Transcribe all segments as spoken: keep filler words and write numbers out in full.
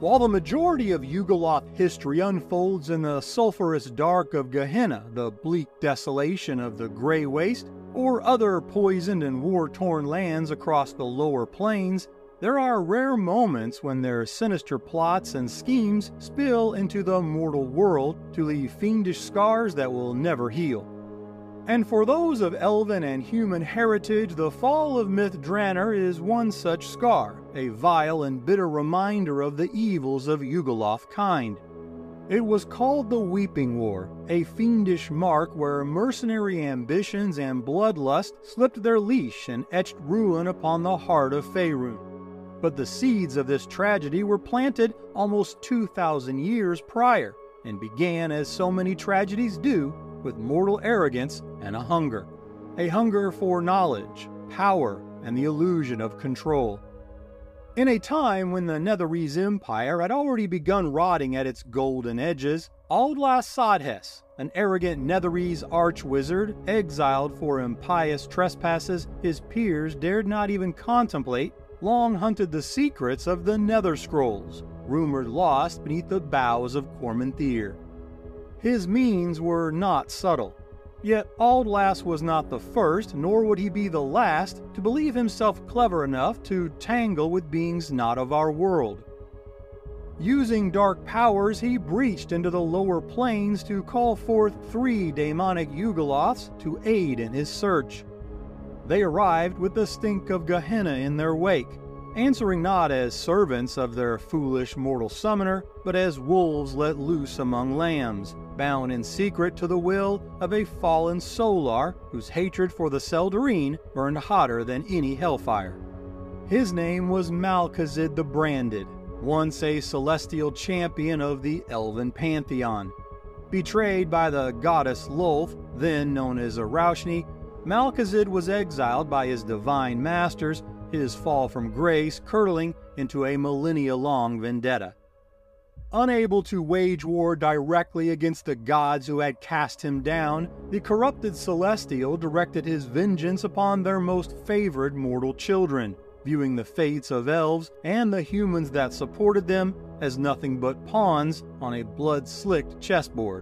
While the majority of Yugoloth history unfolds in the sulphurous dark of Gehenna, the bleak desolation of the Grey Waste, or other poisoned and war-torn lands across the lower plains, there are rare moments when their sinister plots and schemes spill into the mortal world to leave fiendish scars that will never heal. And for those of elven and human heritage, the fall of Myth Drannor is one such scar, a vile and bitter reminder of the evils of Yugoloth kind. It was called the Weeping War, a fiendish mark where mercenary ambitions and bloodlust slipped their leash and etched ruin upon the heart of Faerun. But the seeds of this tragedy were planted almost two thousand years prior, and began as so many tragedies do, with mortal arrogance and a hunger. A hunger for knowledge, power, and the illusion of control. In a time when the Netherese Empire had already begun rotting at its golden edges, Aldlas Sodhes, an arrogant Netherese arch-wizard exiled for impious trespasses his peers dared not even contemplate, long hunted the secrets of the Nether Scrolls, rumored lost beneath the boughs of Corminthir. His means were not subtle, yet Aldlas was not the first, nor would he be the last, to believe himself clever enough to tangle with beings not of our world. Using dark powers, he breached into the lower planes to call forth three demonic Yugoloths to aid in his search. They arrived with the stink of Gehenna in their wake, answering not as servants of their foolish mortal summoner, but as wolves let loose among lambs, bound in secret to the will of a fallen Solar whose hatred for the Seldarine burned hotter than any hellfire. His name was Malkazid the Branded, once a celestial champion of the Elven Pantheon. Betrayed by the goddess Lolth, then known as Araushni, Malkazid was exiled by his divine masters, his fall from grace curdling into a millennia-long vendetta. Unable to wage war directly against the gods who had cast him down, the corrupted Celestial directed his vengeance upon their most favored mortal children, viewing the fates of elves and the humans that supported them as nothing but pawns on a blood-slicked chessboard.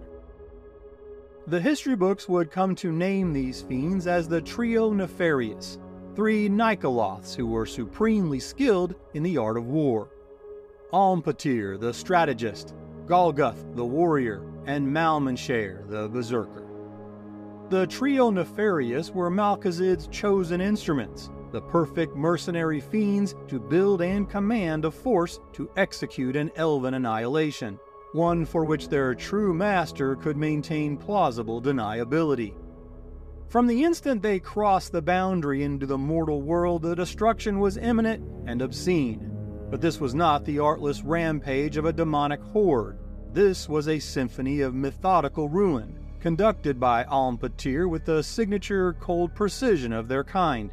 The history books would come to name these fiends as the Trio Nefarious, three Nikoloths who were supremely skilled in the art of war. Almpatir, the strategist, Golguth, the warrior, and Malmanshare, the berserker. The Trio Nefarious were Malkazid's chosen instruments, the perfect mercenary fiends to build and command a force to execute an elven annihilation, one for which their true master could maintain plausible deniability. From the instant they crossed the boundary into the mortal world, the destruction was imminent and obscene. But this was not the artless rampage of a demonic horde. This was a symphony of methodical ruin, conducted by Almpatir with the signature cold precision of their kind.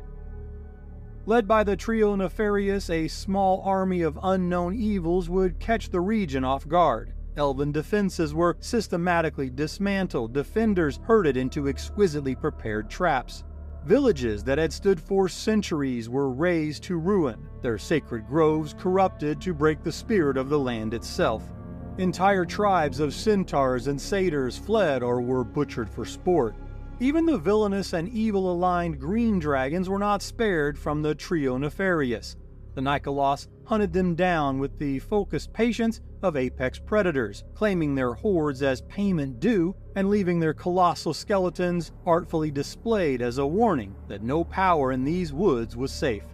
Led by the Trio Nefarious, a small army of unknown evils would catch the region off guard. Elven defenses were systematically dismantled, defenders herded into exquisitely prepared traps. Villages that had stood for centuries were razed to ruin, their sacred groves corrupted to break the spirit of the land itself. Entire tribes of centaurs and satyrs fled or were butchered for sport. Even the villainous and evil-aligned green dragons were not spared from the Trio Nefarious. The Nikoloths hunted them down with the focused patience of apex predators, claiming their hordes as payment due and leaving their colossal skeletons artfully displayed as a warning that no power in these woods was safe.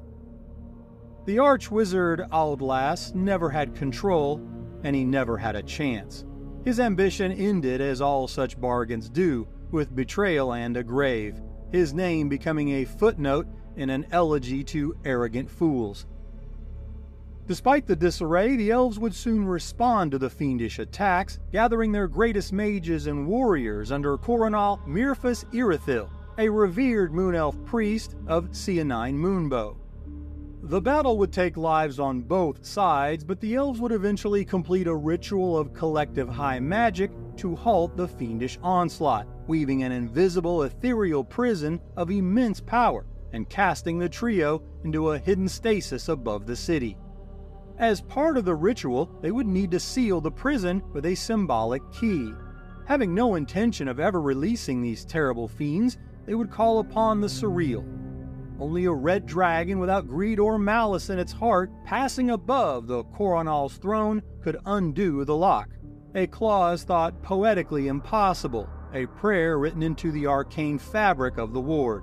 The arch-wizard Aldlas never had control, and he never had a chance. His ambition ended as all such bargains do, with betrayal and a grave, his name becoming a footnote in an elegy to arrogant fools. Despite the disarray, the elves would soon respond to the fiendish attacks, gathering their greatest mages and warriors under Coronal Mirfus Irithil, a revered moon elf priest of Seonine Moonbow. The battle would take lives on both sides, but the elves would eventually complete a ritual of collective high magic to halt the fiendish onslaught, weaving an invisible ethereal prison of immense power and casting the trio into a hidden stasis above the city. As part of the ritual, they would need to seal the prison with a symbolic key. Having no intention of ever releasing these terrible fiends, they would call upon the surreal. Only a red dragon without greed or malice in its heart, passing above the Coronal's throne, could undo the lock. A clause thought poetically impossible, a prayer written into the arcane fabric of the ward.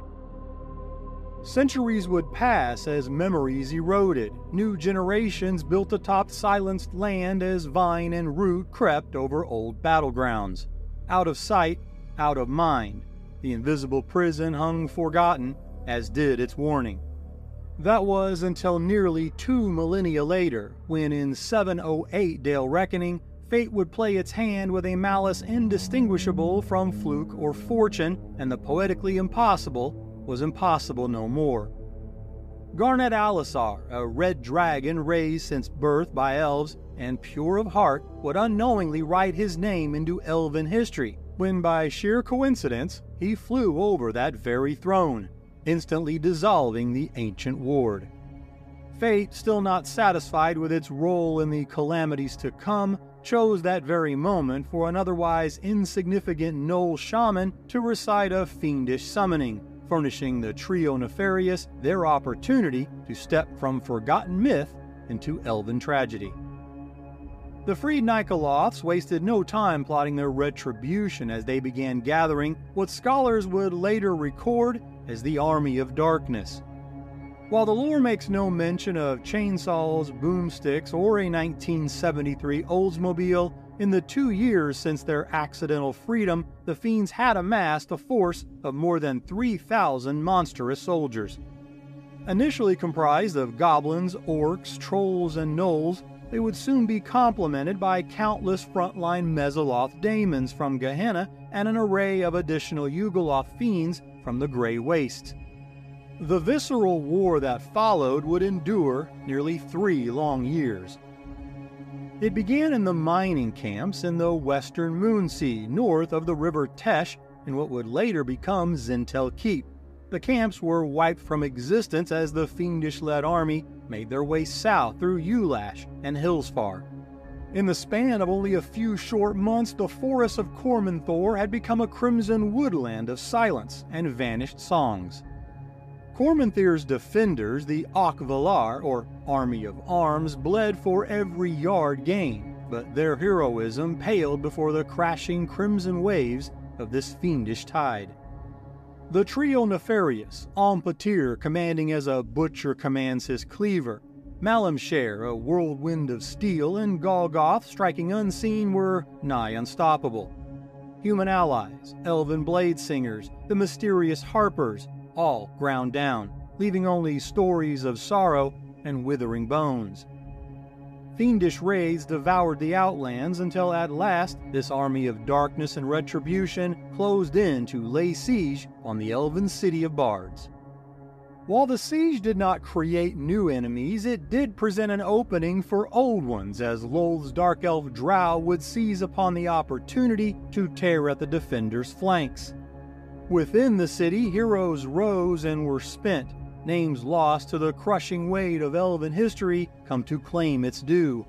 Centuries would pass as memories eroded. New generations built atop silenced land as vine and root crept over old battlegrounds. Out of sight, out of mind, the invisible prison hung forgotten, as did its warning. That was until nearly two millennia later, when in seven oh eight Dale Reckoning, fate would play its hand with a malice indistinguishable from fluke or fortune, and the poetically impossible was impossible no more. Garnet Allosaur, a red dragon raised since birth by elves and pure of heart, would unknowingly write his name into elven history, when by sheer coincidence he flew over that very throne, instantly dissolving the ancient ward. Fate, still not satisfied with its role in the calamities to come, chose that very moment for an otherwise insignificant gnoll shaman to recite a fiendish summoning, furnishing the trio nefarious their opportunity to step from forgotten myth into elven tragedy. The freed Nikoloths wasted no time plotting their retribution as they began gathering what scholars would later record as the Army of Darkness. While the lore makes no mention of chainsaws, boomsticks, or a nineteen seventy-three Oldsmobile, in the two years since their accidental freedom, the fiends had amassed a force of more than three thousand monstrous soldiers. Initially comprised of goblins, orcs, trolls, and gnolls, they would soon be complemented by countless frontline Mesoloth daemons from Gehenna and an array of additional Yugoloth fiends from the Grey Wastes. The visceral war that followed would endure nearly three long years. It began in the mining camps in the western Moonsea, north of the river Tesh, in what would later become Zintel Keep. The camps were wiped from existence as the fiendish-led army made their way south through Ulash and Hillsfar. In the span of only a few short months, the forests of Cormanthor had become a crimson woodland of silence and vanished songs. Cormanthir's defenders, the Ak Valar, or Army of Arms, bled for every yard gained, but their heroism paled before the crashing crimson waves of this fiendish tide. The trio nefarious, Ampatir commanding as a butcher commands his cleaver, Malamshare, a whirlwind of steel, and Golgoth striking unseen were nigh unstoppable. Human allies, elven blade singers, the mysterious harpers, all ground down, leaving only stories of sorrow and withering bones. Fiendish raids devoured the outlands until at last this army of darkness and retribution closed in to lay siege on the elven city of bards. While the siege did not create new enemies, it did present an opening for old ones, as Lolth's dark elf drow would seize upon the opportunity to tear at the defenders' flanks. Within the city, heroes rose and were spent, names lost to the crushing weight of elven history come to claim its due.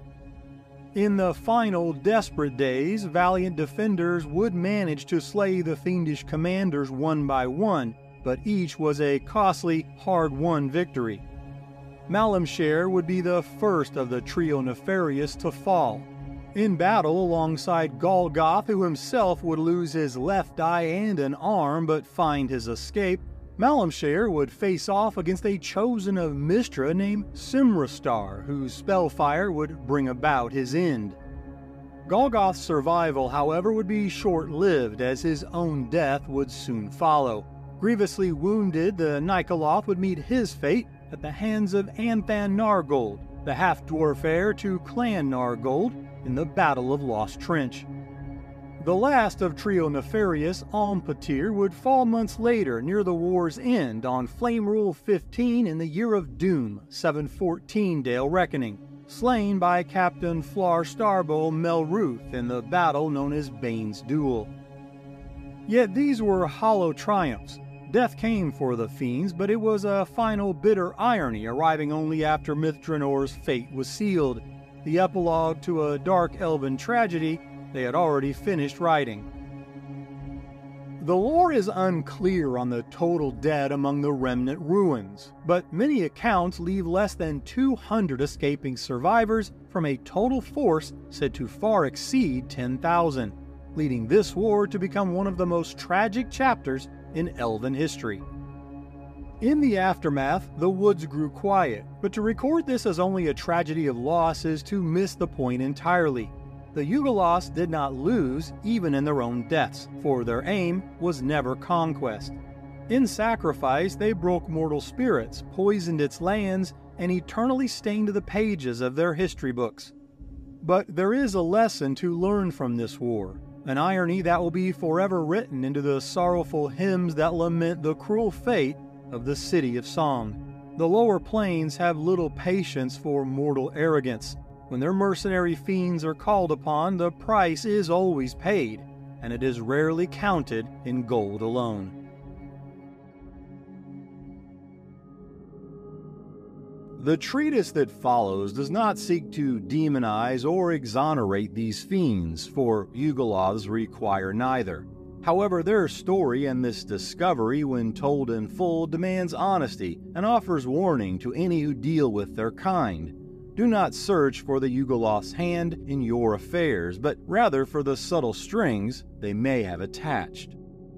In the final desperate days, valiant defenders would manage to slay the fiendish commanders one by one, but each was a costly, hard-won victory. Malamshare would be the first of the trio nefarious to fall. In battle alongside Golgoth, who himself would lose his left eye and an arm but find his escape, Malamshare would face off against a chosen of Mystra named Simrastar, whose spellfire would bring about his end. Golgoth's survival, however, would be short-lived, as his own death would soon follow. Grievously wounded, the Nikoloth would meet his fate at the hands of Anthan Nargold, the half-dwarf heir to Clan Nargold, in the Battle of Lost Trench. The last of Trio Nefarious, Ampatir, would fall months later near the war's end on Flame Rule fifteen in the Year of Doom, seven fourteen Dale Reckoning, slain by Captain Flar Starbow Melruth in the battle known as Bane's Duel. Yet these were hollow triumphs. Death came for the fiends, but it was a final bitter irony, arriving only after Mithranor's fate was sealed, the epilogue to a dark elven tragedy they had already finished writing. The lore is unclear on the total dead among the remnant ruins, but many accounts leave less than two hundred escaping survivors from a total force said to far exceed ten thousand, leading this war to become one of the most tragic chapters in elven history. In the aftermath, the woods grew quiet, but to record this as only a tragedy of loss is to miss the point entirely. The Yugoloths did not lose even in their own deaths, for their aim was never conquest. In sacrifice, they broke mortal spirits, poisoned its lands, and eternally stained the pages of their history books. But there is a lesson to learn from this war, an irony that will be forever written into the sorrowful hymns that lament the cruel fate of the City of Song. The lower planes have little patience for mortal arrogance. When their mercenary fiends are called upon, the price is always paid, and it is rarely counted in gold alone. The treatise that follows does not seek to demonize or exonerate these fiends, for Yugoloths require neither. However, their story and this discovery, when told in full, demands honesty and offers warning to any who deal with their kind. Do not search for the Yugoloth's hand in your affairs, but rather for the subtle strings they may have attached.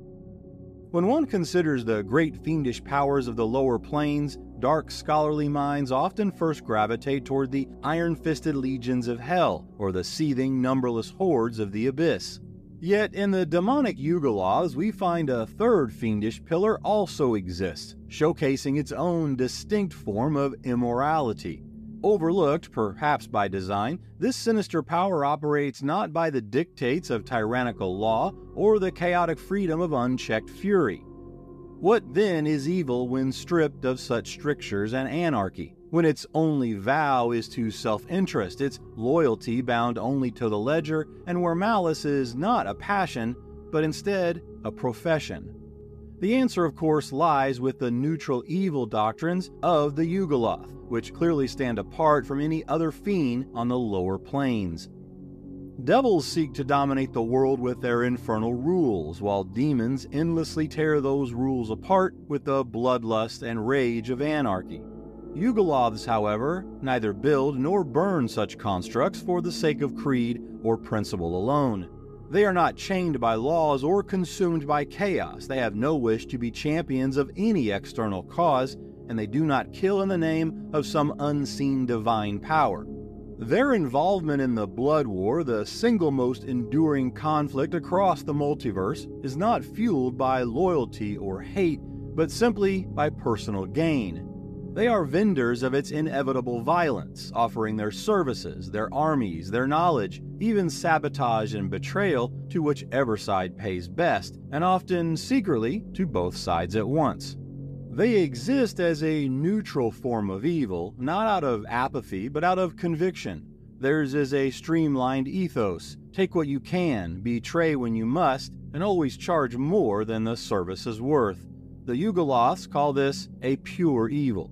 When one considers the great fiendish powers of the lower planes, dark scholarly minds often first gravitate toward the iron-fisted legions of hell, or the seething, numberless hordes of the abyss. Yet in the demonic Yugoloths, we find a third fiendish pillar also exists, showcasing its own distinct form of immorality. Overlooked, perhaps by design, this sinister power operates not by the dictates of tyrannical law or the chaotic freedom of unchecked fury. What then is evil when stripped of such strictures and anarchy? When its only vow is to self-interest, its loyalty bound only to the ledger, and where malice is not a passion, but instead a profession? The answer, of course, lies with the neutral evil doctrines of the Yugoloth, which clearly stand apart from any other fiend on the lower planes. Devils seek to dominate the world with their infernal rules, while demons endlessly tear those rules apart with the bloodlust and rage of anarchy. Yugoloths, however, neither build nor burn such constructs for the sake of creed or principle alone. They are not chained by laws or consumed by chaos. They have no wish to be champions of any external cause, and they do not kill in the name of some unseen divine power. Their involvement in the Blood War, the single most enduring conflict across the multiverse, is not fueled by loyalty or hate, but simply by personal gain. They are vendors of its inevitable violence, offering their services, their armies, their knowledge, even sabotage and betrayal to whichever side pays best, and often secretly to both sides at once. They exist as a neutral form of evil, not out of apathy, but out of conviction. Theirs is a streamlined ethos: take what you can, betray when you must, and always charge more than the service is worth. The Yugoloths call this a pure evil.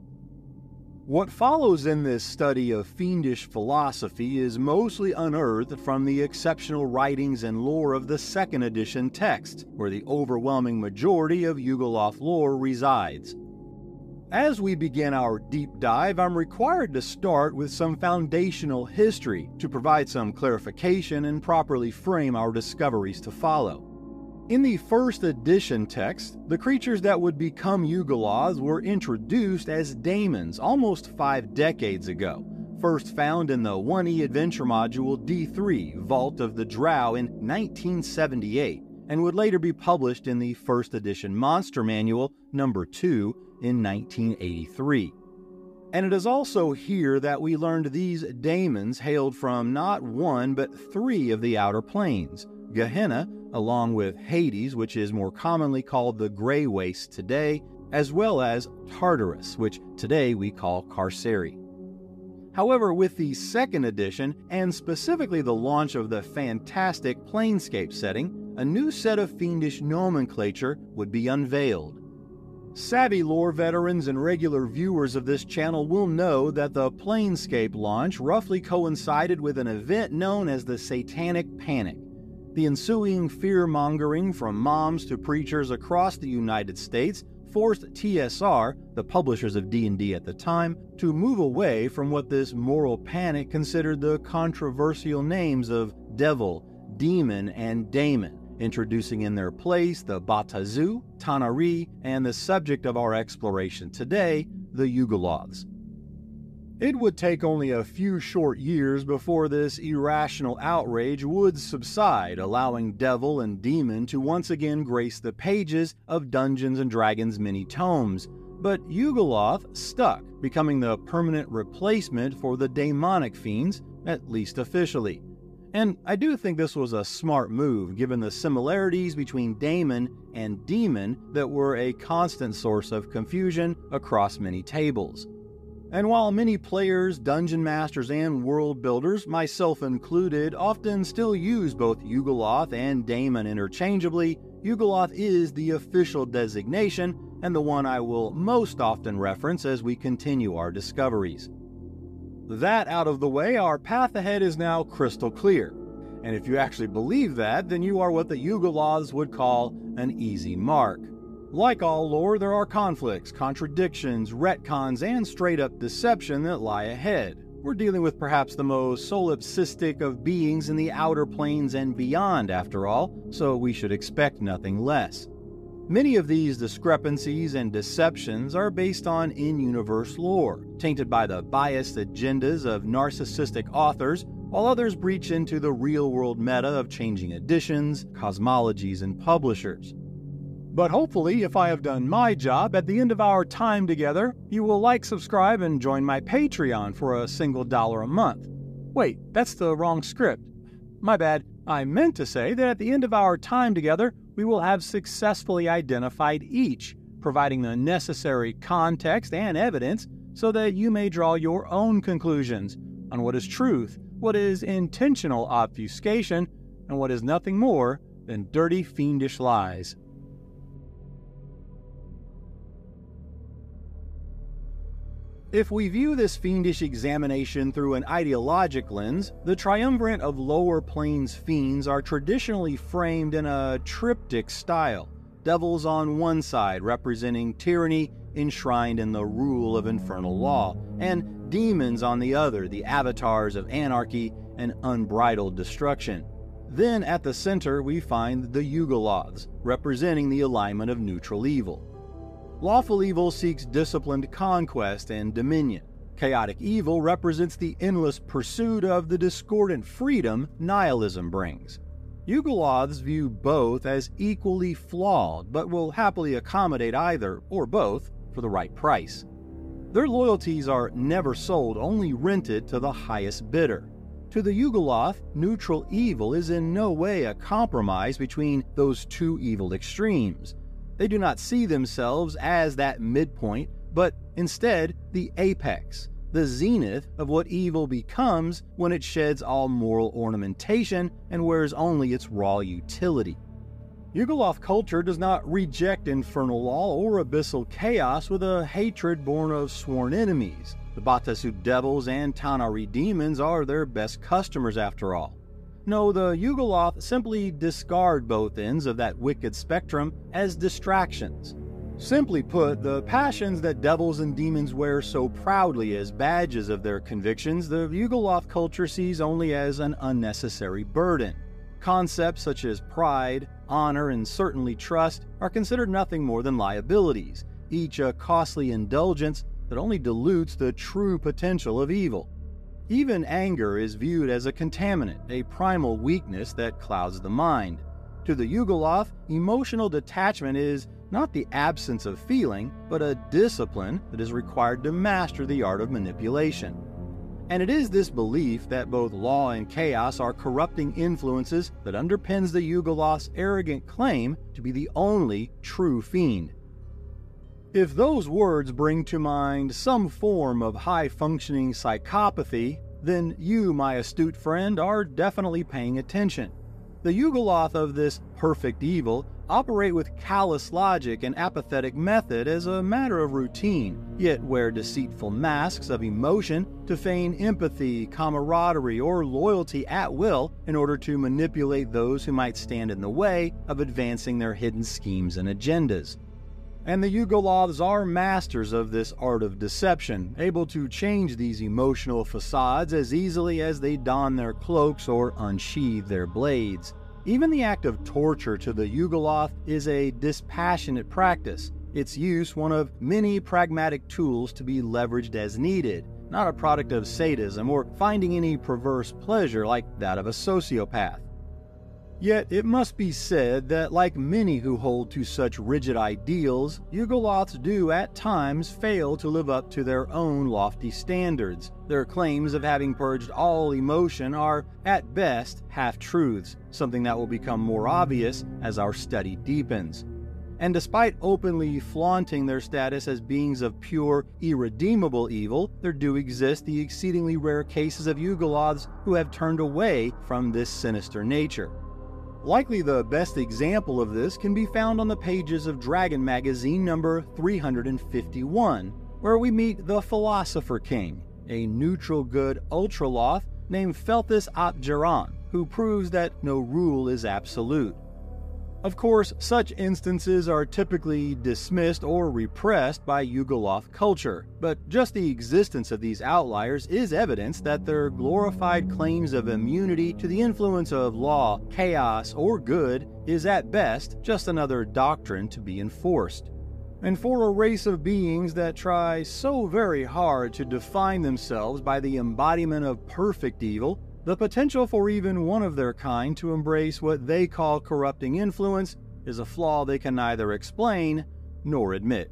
What follows in this study of fiendish philosophy is mostly unearthed from the exceptional writings and lore of the second edition text, where the overwhelming majority of Yugoloth lore resides. As we begin our deep dive, I'm required to start with some foundational history to provide some clarification and properly frame our discoveries to follow. In the first edition text, the creatures that would become Yugoloths were introduced as daemons almost five decades ago, first found in the one E adventure module D three, Vault of the Drow, in nineteen seventy-eight, and would later be published in the first edition Monster Manual number two in nineteen eighty-three. And it is also here that we learned these daemons hailed from not one but three of the outer planes: Gehenna, along with Hades, which is more commonly called the Grey Waste today, as well as Tartarus, which today we call Carceri. However, with the second edition, and specifically the launch of the fantastic Planescape setting, a new set of fiendish nomenclature would be unveiled. Savvy lore veterans and regular viewers of this channel will know that the Planescape launch roughly coincided with an event known as the Satanic Panic. The ensuing fear-mongering from moms to preachers across the United States forced T S R, the publishers of D and D at the time, to move away from what this moral panic considered the controversial names of Devil, Demon, and Daemon, introducing in their place the Batazu, Tanar'ri, and the subject of our exploration today, the Yugoloths. It would take only a few short years before this irrational outrage would subside, allowing Devil and Demon to once again grace the pages of Dungeons and Dragons mini tomes, but Yugoloth stuck, becoming the permanent replacement for the demonic fiends, at least officially. And I do think this was a smart move, given the similarities between Daemon and Demon that were a constant source of confusion across many tables. And while many players, dungeon masters, and world builders, myself included, often still use both Yugoloth and Daemon interchangeably, Yugoloth is the official designation and the one I will most often reference as we continue our discoveries. That out of the way, our path ahead is now crystal clear. And if you actually believe that, then you are what the Yugoloths would call an easy mark. Like all lore, there are conflicts, contradictions, retcons, and straight-up deception that lie ahead. We're dealing with perhaps the most solipsistic of beings in the outer planes and beyond, after all, so we should expect nothing less. Many of these discrepancies and deceptions are based on in-universe lore, tainted by the biased agendas of narcissistic authors, while others breach into the real-world meta of changing editions, cosmologies, and publishers. But hopefully, if I have done my job, at the end of our time together, you will like, subscribe, and join my Patreon for a single dollar a month. Wait, that's the wrong script. My bad. I meant to say that at the end of our time together, we will have successfully identified each, providing the necessary context and evidence so that you may draw your own conclusions on what is truth, what is intentional obfuscation, and what is nothing more than dirty, fiendish lies. If we view this fiendish examination through an ideologic lens, the triumvirate of lower planes fiends are traditionally framed in a triptych style. Devils on one side representing tyranny enshrined in the rule of infernal law, and demons on the other, the avatars of anarchy and unbridled destruction. Then at the center we find the Yugoloths, representing the alignment of neutral evil. Lawful evil seeks disciplined conquest and dominion. Chaotic evil represents the endless pursuit of the discordant freedom nihilism brings. Yugoloths view both as equally flawed, but will happily accommodate either, or both, for the right price. Their loyalties are never sold, only rented to the highest bidder. To the Yugoloth, neutral evil is in no way a compromise between those two evil extremes. They do not see themselves as that midpoint, but instead the apex, the zenith of what evil becomes when it sheds all moral ornamentation and wears only its raw utility. Yugoloth culture does not reject infernal law or abyssal chaos with a hatred born of sworn enemies. The Batazu devils and Tanar'ri demons are their best customers after all. No, the Yugoloth simply discard both ends of that wicked spectrum as distractions. Simply put, the passions that devils and demons wear so proudly as badges of their convictions, the Yugoloth culture sees only as an unnecessary burden. Concepts such as pride, honor, and certainly trust are considered nothing more than liabilities, each a costly indulgence that only dilutes the true potential of evil. Even anger is viewed as a contaminant, a primal weakness that clouds the mind. To the Yugoloth, emotional detachment is not the absence of feeling, but a discipline that is required to master the art of manipulation. And it is this belief that both law and chaos are corrupting influences that underpins the Yugoloth's arrogant claim to be the only true fiend. If those words bring to mind some form of high-functioning psychopathy, then you, my astute friend, are definitely paying attention. The Yugoloth of this perfect evil operate with callous logic and apathetic method as a matter of routine, yet wear deceitful masks of emotion to feign empathy, camaraderie, or loyalty at will in order to manipulate those who might stand in the way of advancing their hidden schemes and agendas. And the Yugolovs are masters of this art of deception, able to change these emotional facades as easily as they don their cloaks or unsheathe their blades. Even the act of torture to the Yugolov is a dispassionate practice, its use one of many pragmatic tools to be leveraged as needed, not a product of sadism or finding any perverse pleasure like that of a sociopath. Yet it must be said that like many who hold to such rigid ideals, Yugolovs do at times fail to live up to their own lofty standards. Their claims of having purged all emotion are, at best, half-truths, something that will become more obvious as our study deepens. And despite openly flaunting their status as beings of pure, irredeemable evil, there do exist the exceedingly rare cases of Yugolovs who have turned away from this sinister nature. Likely the best example of this can be found on the pages of Dragon magazine number three hundred fifty-one, where we meet the Philosopher King, a neutral good ultraloth named Felthus ap Geron, who proves that no rule is absolute. Of course, such instances are typically dismissed or repressed by Yugolov culture, but just the existence of these outliers is evidence that their glorified claims of immunity to the influence of law, chaos, or good is at best just another doctrine to be enforced. And for a race of beings that try so very hard to define themselves by the embodiment of perfect evil, the potential for even one of their kind to embrace what they call corrupting influence is a flaw they can neither explain nor admit.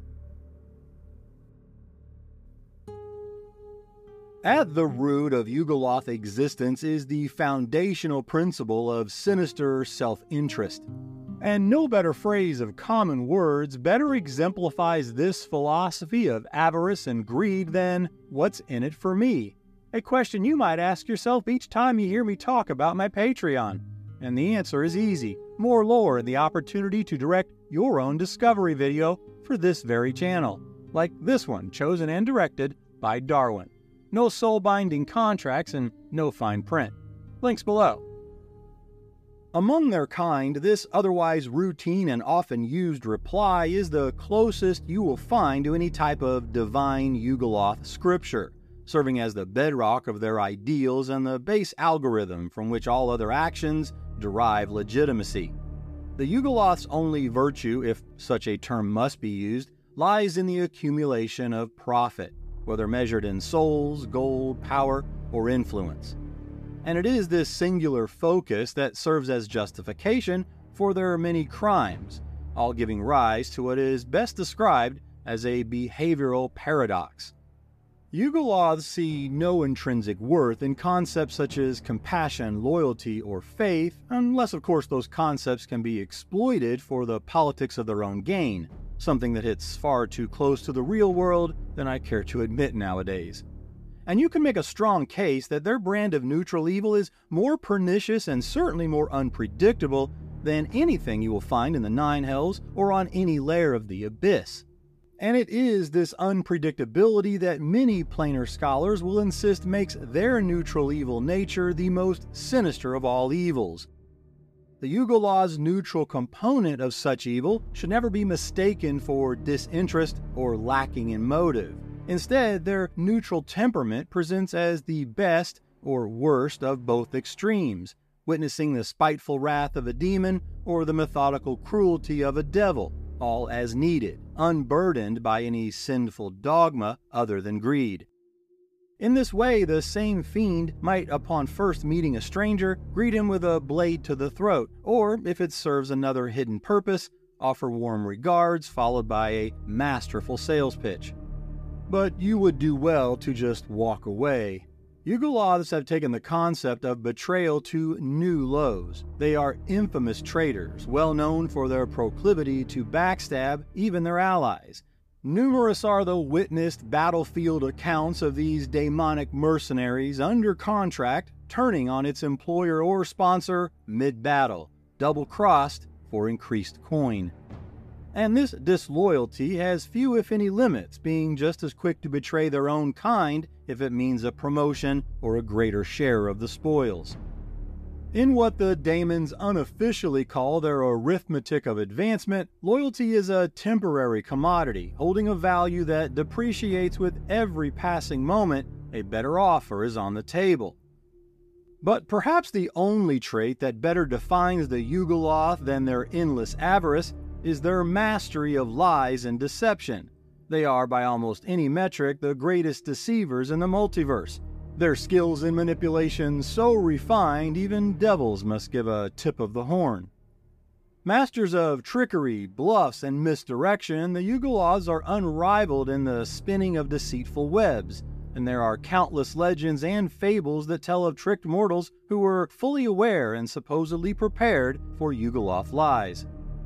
At the root of Yugolov existence is the foundational principle of sinister self-interest. And no better phrase of common words better exemplifies this philosophy of avarice and greed than, "What's in it for me?" A question you might ask yourself each time you hear me talk about my Patreon. And the answer is easy: more lore and the opportunity to direct your own discovery video for this very channel, like this one chosen and directed by Darwin. No soul-binding contracts and no fine print. Links below. Among their kind, this otherwise routine and often used reply is the closest you will find to any type of divine Yugolov scripture, serving as the bedrock of their ideals and the base algorithm from which all other actions derive legitimacy. The Yugolovs' only virtue, if such a term must be used, lies in the accumulation of profit, whether measured in souls, gold, power, or influence. And it is this singular focus that serves as justification for their many crimes, all giving rise to what is best described as a behavioral paradox. Yugolovs see no intrinsic worth in concepts such as compassion, loyalty, or faith, unless of course those concepts can be exploited for the politics of their own gain, something that hits far too close to the real world than I care to admit nowadays. And you can make a strong case that their brand of neutral evil is more pernicious and certainly more unpredictable than anything you will find in the Nine Hells or on any layer of the Abyss. And it is this unpredictability that many planar scholars will insist makes their neutral evil nature the most sinister of all evils. The Yugolovs' neutral component of such evil should never be mistaken for disinterest or lacking in motive. Instead, their neutral temperament presents as the best or worst of both extremes, witnessing the spiteful wrath of a demon or the methodical cruelty of a devil, all as needed, unburdened by any sinful dogma other than greed. In this way, the same fiend might, upon first meeting a stranger, greet him with a blade to the throat, or, if it serves another hidden purpose, offer warm regards followed by a masterful sales pitch. But you would do well to just walk away. Yugolovs have taken the concept of betrayal to new lows. They are infamous traitors, well known for their proclivity to backstab even their allies. Numerous are the witnessed battlefield accounts of these demonic mercenaries under contract turning on its employer or sponsor mid-battle, double-crossed, for increased coin. And this disloyalty has few if any limits, being just as quick to betray their own kind if it means a promotion or a greater share of the spoils. In what the daemons unofficially call their arithmetic of advancement, loyalty is a temporary commodity, holding a value that depreciates with every passing moment a better offer is on the table. But perhaps the only trait that better defines the Yugoloth than their endless avarice is their mastery of lies and deception. They are, by almost any metric, the greatest deceivers in the multiverse. Their skills in manipulation so refined, even devils must give a tip of the horn. Masters of trickery, bluffs, and misdirection, the Yugoloths are unrivaled in the spinning of deceitful webs, and there are countless legends and fables that tell of tricked mortals who were fully aware and supposedly prepared for Yugoloth lies.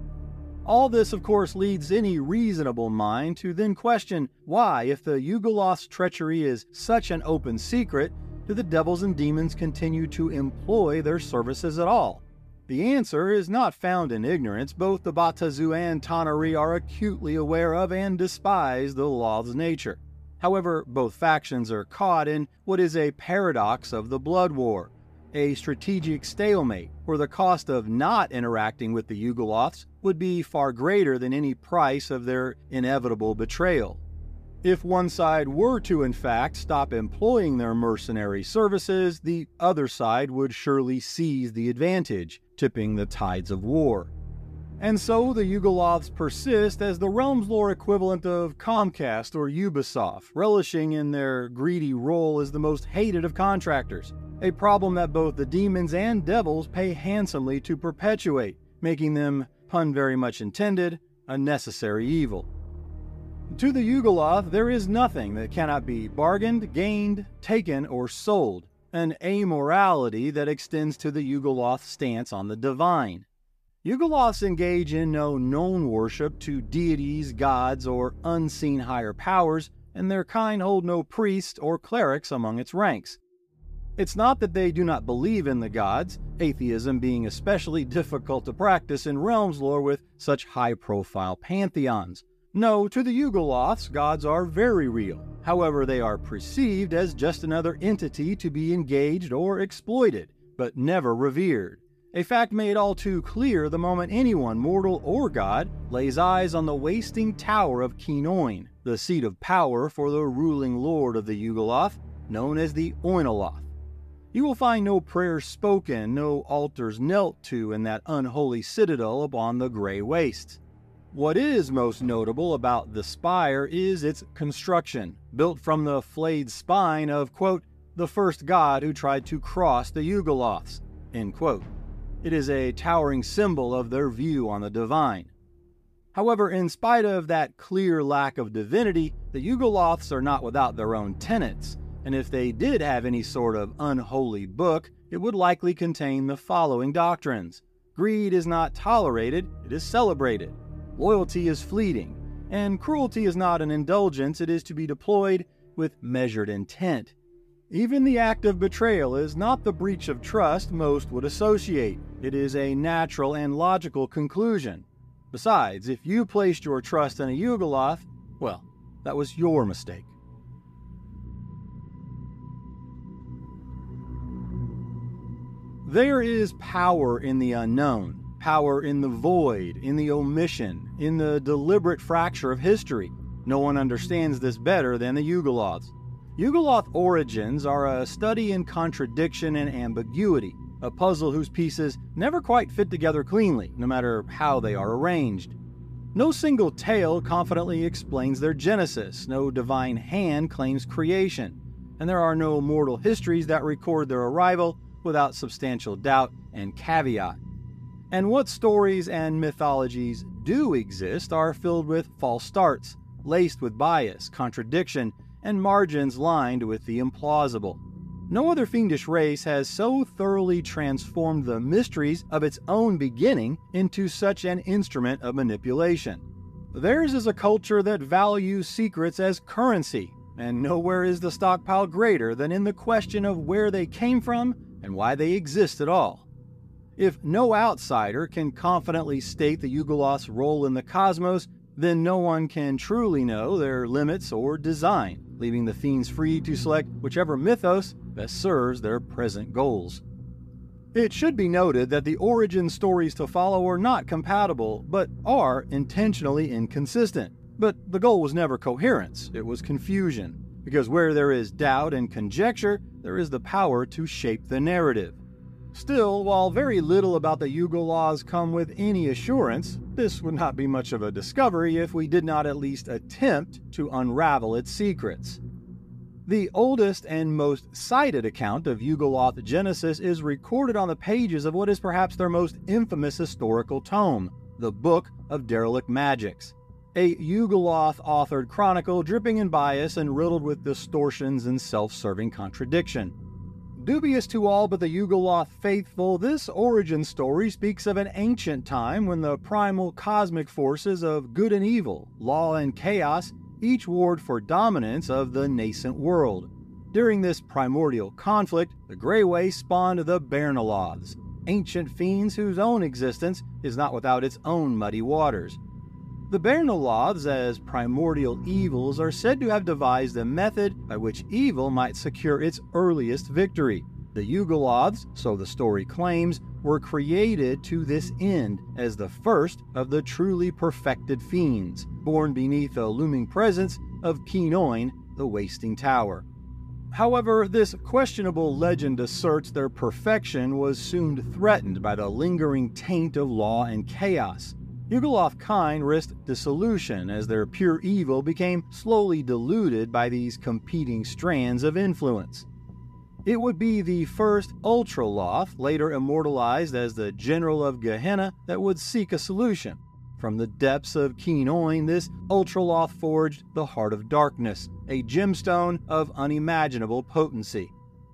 All this, of course, leads any reasonable mind to then question why, if the Yugoloth's treachery is such an open secret, do the devils and demons continue to employ their services at all? The answer is not found in ignorance. Both the Batazu and Tanar'ri are acutely aware of and despise the Loth's nature. However, both factions are caught in what is a paradox of the Blood War, a strategic stalemate where the cost of not interacting with the Yugoloths would be far greater than any price of their inevitable betrayal. If one side were to in fact stop employing their mercenary services, the other side would surely seize the advantage, tipping the tides of war. And so the Yugoloths persist as the Realms lore equivalent of Comcast or Ubisoft, relishing in their greedy role as the most hated of contractors, a problem that both the demons and devils pay handsomely to perpetuate, making them, pun very much intended, a necessary evil. To the Yugoloth, there is nothing that cannot be bargained, gained, taken, or sold, an amorality that extends to the Yugoloth stance on the divine. Yugoloths engage in no known worship to deities, gods, or unseen higher powers, and their kind hold no priests or clerics among its ranks. It's not that they do not believe in the gods, atheism being especially difficult to practice in Realms lore with such high-profile pantheons. No, to the Yugoloths, gods are very real. However, they are perceived as just another entity to be engaged or exploited, but never revered. A fact made all too clear the moment anyone, mortal or god, lays eyes on the wasting tower of Kinoin, the seat of power for the ruling lord of the Yugoloth, known as the Oinoloth. You will find no prayers spoken, no altars knelt to in that unholy citadel upon the Grey Wastes. What is most notable about the spire is its construction, built from the flayed spine of, quote, the first god who tried to cross the Yugoloths, end quote. It is a towering symbol of their view on the divine. However, in spite of that clear lack of divinity, the Yugoloths are not without their own tenets, and if they did have any sort of unholy book, it would likely contain the following doctrines. Greed is not tolerated, it is celebrated. Loyalty is fleeting, and cruelty is not an indulgence, it is to be deployed with measured intent. Even the act of betrayal is not the breach of trust most would associate. It is a natural and logical conclusion. Besides, if you placed your trust in a Yugoloth, well, that was your mistake. There is power in the unknown, power in the void, in the omission, in the deliberate fracture of history. No one understands this better than the Yugoloths. Yugoloth origins are a study in contradiction and ambiguity, a puzzle whose pieces never quite fit together cleanly, no matter how they are arranged. No single tale confidently explains their genesis, no divine hand claims creation, and there are no mortal histories that record their arrival without substantial doubt and caveat. And what stories and mythologies do exist are filled with false starts, laced with bias, contradiction, and margins lined with the implausible. No other fiendish race has so thoroughly transformed the mysteries of its own beginning into such an instrument of manipulation. Theirs is a culture that values secrets as currency, and nowhere is the stockpile greater than in the question of where they came from and why they exist at all. If no outsider can confidently state the Yugoloth's role in the cosmos, then no one can truly know their limits or design, leaving the fiends free to select whichever mythos best serves their present goals. It should be noted that the origin stories to follow are not compatible, but are intentionally inconsistent. But the goal was never coherence, it was confusion, because where there is doubt and conjecture, there is the power to shape the narrative. Still, while very little about the Yugoloths come with any assurance, this would not be much of a discovery if we did not at least attempt to unravel its secrets. The oldest and most cited account of Yugoloth genesis is recorded on the pages of what is perhaps their most infamous historical tome, the Book of Derelict Magics, a Yugoloth-authored chronicle dripping in bias and riddled with distortions and self-serving contradiction. Dubious to all but the Yugoloth faithful, this origin story speaks of an ancient time when the primal cosmic forces of good and evil, law and chaos, each warred for dominance of the nascent world. During this primordial conflict, the Grey Waste spawned the Baernoloths, ancient fiends whose own existence is not without its own muddy waters. The Baernoloths, as primordial evils, are said to have devised a method by which evil might secure its earliest victory. The Yugoloths, so the story claims, were created to this end as the first of the truly perfected fiends, born beneath the looming presence of Kinoin, the Wasting Tower. However, this questionable legend asserts their perfection was soon threatened by the lingering taint of law and chaos. Yugoloth kind risked dissolution as their pure evil became slowly diluted by these competing strands of influence. It would be the first Ultraloth, later immortalized as the General of Gehenna, that would seek a solution. From the depths of Kinoin, this Ultraloth forged the Heart of Darkness, a gemstone of unimaginable potency.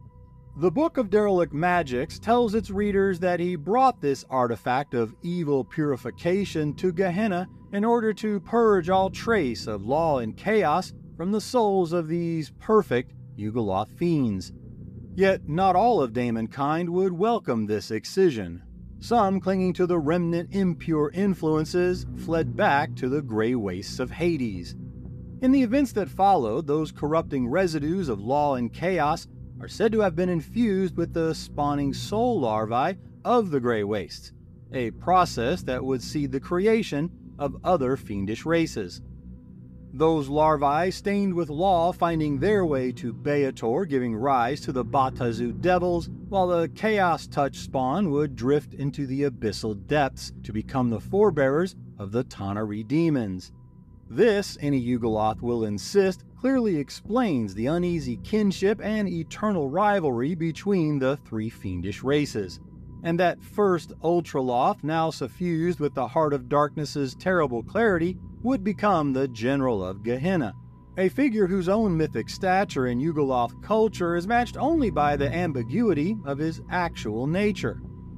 The Book of Derelict Magics tells its readers that he brought this artifact of evil purification to Gehenna in order to purge all trace of law and chaos from the souls of these perfect Yugoloth fiends. Yet not all of Daemonkind would welcome this excision. Some, clinging to the remnant impure influences, fled back to the grey wastes of Hades. In the events that followed, those corrupting residues of law and chaos are said to have been infused with the spawning soul larvae of the Grey Wastes, a process that would see the creation of other fiendish races. Those larvae, stained with law, finding their way to Beator, giving rise to the Batazu Devils, while the Chaos Touch spawn would drift into the abyssal depths to become the forebearers of the Tanar'ri Demons. This, any Yugoloth will insist, clearly explains the uneasy kinship and eternal rivalry between the three fiendish races. And that first Ultraloth, now suffused with the Heart of Darkness's terrible clarity, would become the General of Gehenna, a figure whose own mythic stature in Yugoloth culture is matched only by the ambiguity of his actual nature.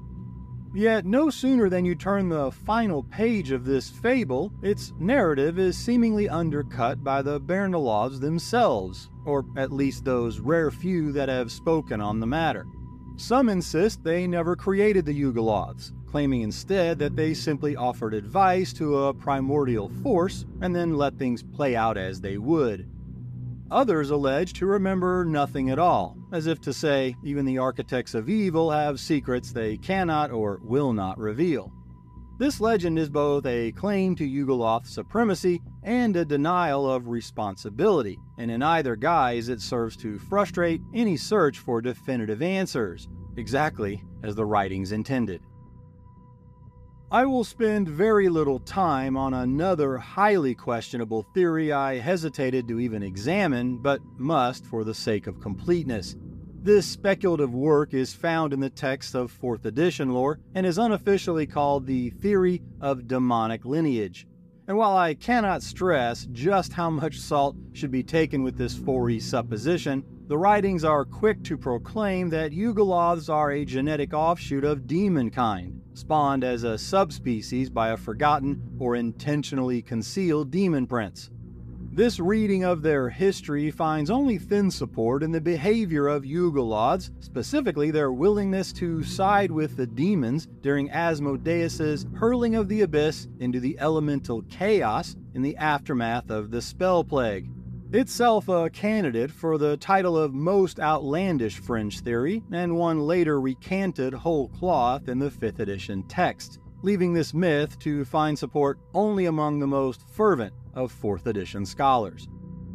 Yet no sooner than you turn the final page of this fable, its narrative is seemingly undercut by the Baernoloths themselves, or at least those rare few that have spoken on the matter. Some insist they never created the Yugoloths, claiming instead that they simply offered advice to a primordial force and then let things play out as they would. Others allege to remember nothing at all, as if to say even the architects of evil have secrets they cannot or will not reveal. This legend is both a claim to Yugoloth supremacy and a denial of responsibility, and in either guise it serves to frustrate any search for definitive answers, exactly as the writings intended. I will spend very little time on another highly questionable theory I hesitated to even examine, but must for the sake of completeness. This speculative work is found in the text of fourth edition lore and is unofficially called the Theory of Demonic Lineage. And while I cannot stress just how much salt should be taken with this four-y supposition, the writings are quick to proclaim that Yugoloths are a genetic offshoot of Daemonkind, spawned as a subspecies by a forgotten or intentionally concealed demon prince. This reading of their history finds only thin support in the behavior of Yugoloths, specifically their willingness to side with the demons during Asmodeus' hurling of the abyss into the elemental chaos in the aftermath of the Spell Plague. Itself a candidate for the title of most outlandish fringe theory, and one later recanted whole cloth in the fifth edition text, leaving this myth to find support only among the most fervent of fourth edition scholars.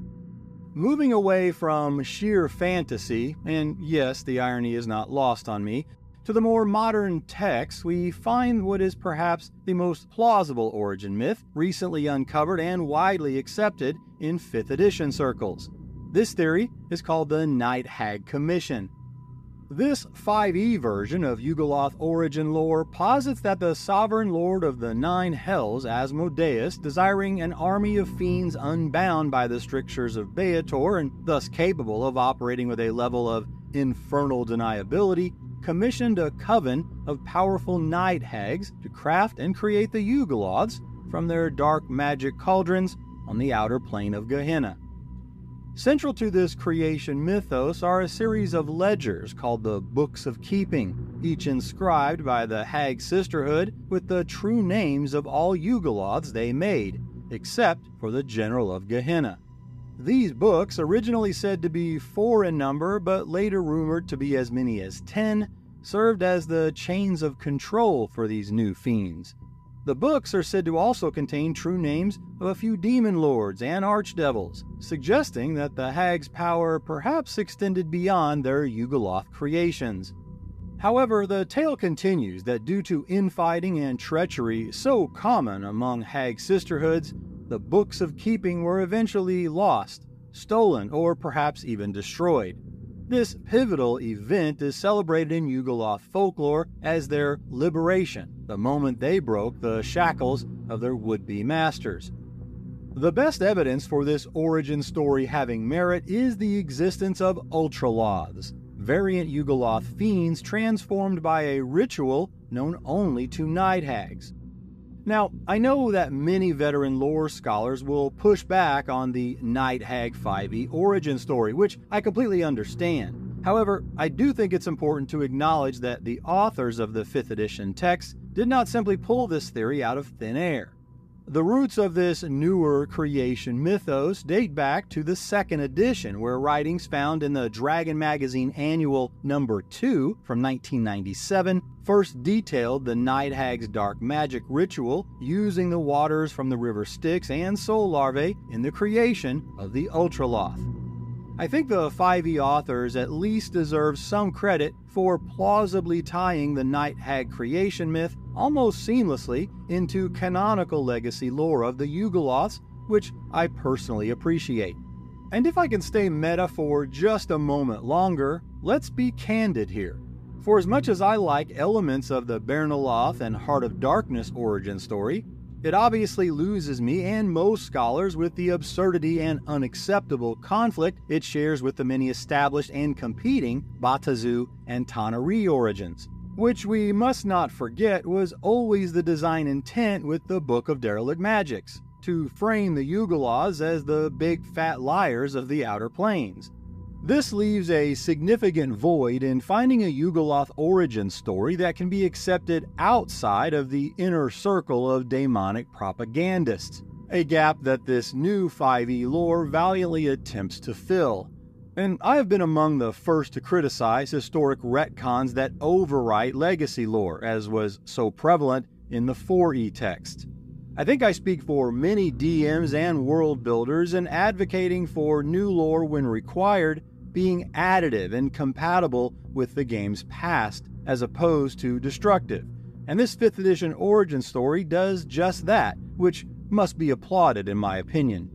Moving away from sheer fantasy, and yes, the irony is not lost on me, to the more modern texts, we find what is perhaps the most plausible origin myth recently uncovered and widely accepted in fifth edition circles. This theory is called the Night Hag Commission. This five E version of Yugoloth origin lore posits that the sovereign lord of the Nine Hells, Asmodeus, desiring an army of fiends unbound by the strictures of Beator and thus capable of operating with a level of infernal deniability, commissioned a coven of powerful night hags to craft and create the Yugoloths from their dark magic cauldrons on the outer plane of Gehenna. Central to this creation mythos are a series of ledgers called the Books of Keeping, each inscribed by the Hag Sisterhood with the true names of all Yugoloths they made, except for the General of Gehenna. These books, originally said to be four in number but later rumored to be as many as ten, served as the chains of control for these new fiends. The books are said to also contain true names of a few demon lords and archdevils, suggesting that the Hag's power perhaps extended beyond their Yugoloth creations. However, the tale continues that due to infighting and treachery so common among Hag sisterhoods, the Books of Keeping were eventually lost, stolen, or perhaps even destroyed. This pivotal event is celebrated in Yugoloth folklore as their liberation, the moment they broke the shackles of their would-be masters. The best evidence for this origin story having merit is the existence of Ultraloths, variant Yugoloth fiends transformed by a ritual known only to night hags. Now, I know that many veteran lore scholars will push back on the Night Hag five E origin story, which I completely understand. However, I do think it's important to acknowledge that the authors of the fifth edition text did not simply pull this theory out of thin air. The roots of this newer creation mythos date back to the second edition, where writings found in the Dragon Magazine Annual number two from nineteen ninety-seven first detailed the Night Hag's dark magic ritual using the waters from the river Styx and soul larvae in the creation of the Ultraloth. I think the five E authors at least deserve some credit for plausibly tying the Night Hag creation myth almost seamlessly into canonical legacy lore of the Yugoloths, which I personally appreciate. And if I can stay meta for just a moment longer, let's be candid here. For as much as I like elements of the Bernoloth and Heart of Darkness origin story, it obviously loses me and most scholars with the absurdity and unacceptable conflict it shares with the many established and competing Batazu and Tanar'ri origins, which we must not forget was always the design intent with the Book of Derelict Magics, to frame the Yugoloths as the big fat liars of the Outer Planes. This leaves a significant void in finding a Yugoloth origin story that can be accepted outside of the inner circle of daemonic propagandists, a gap that this new five E lore valiantly attempts to fill. And I have been among the first to criticize historic retcons that overwrite legacy lore, as was so prevalent in the four E text. I think I speak for many D Ms and world builders in advocating for new lore when required being additive and compatible with the game's past, as opposed to destructive. And this fifth edition origin story does just that, which must be applauded in my opinion.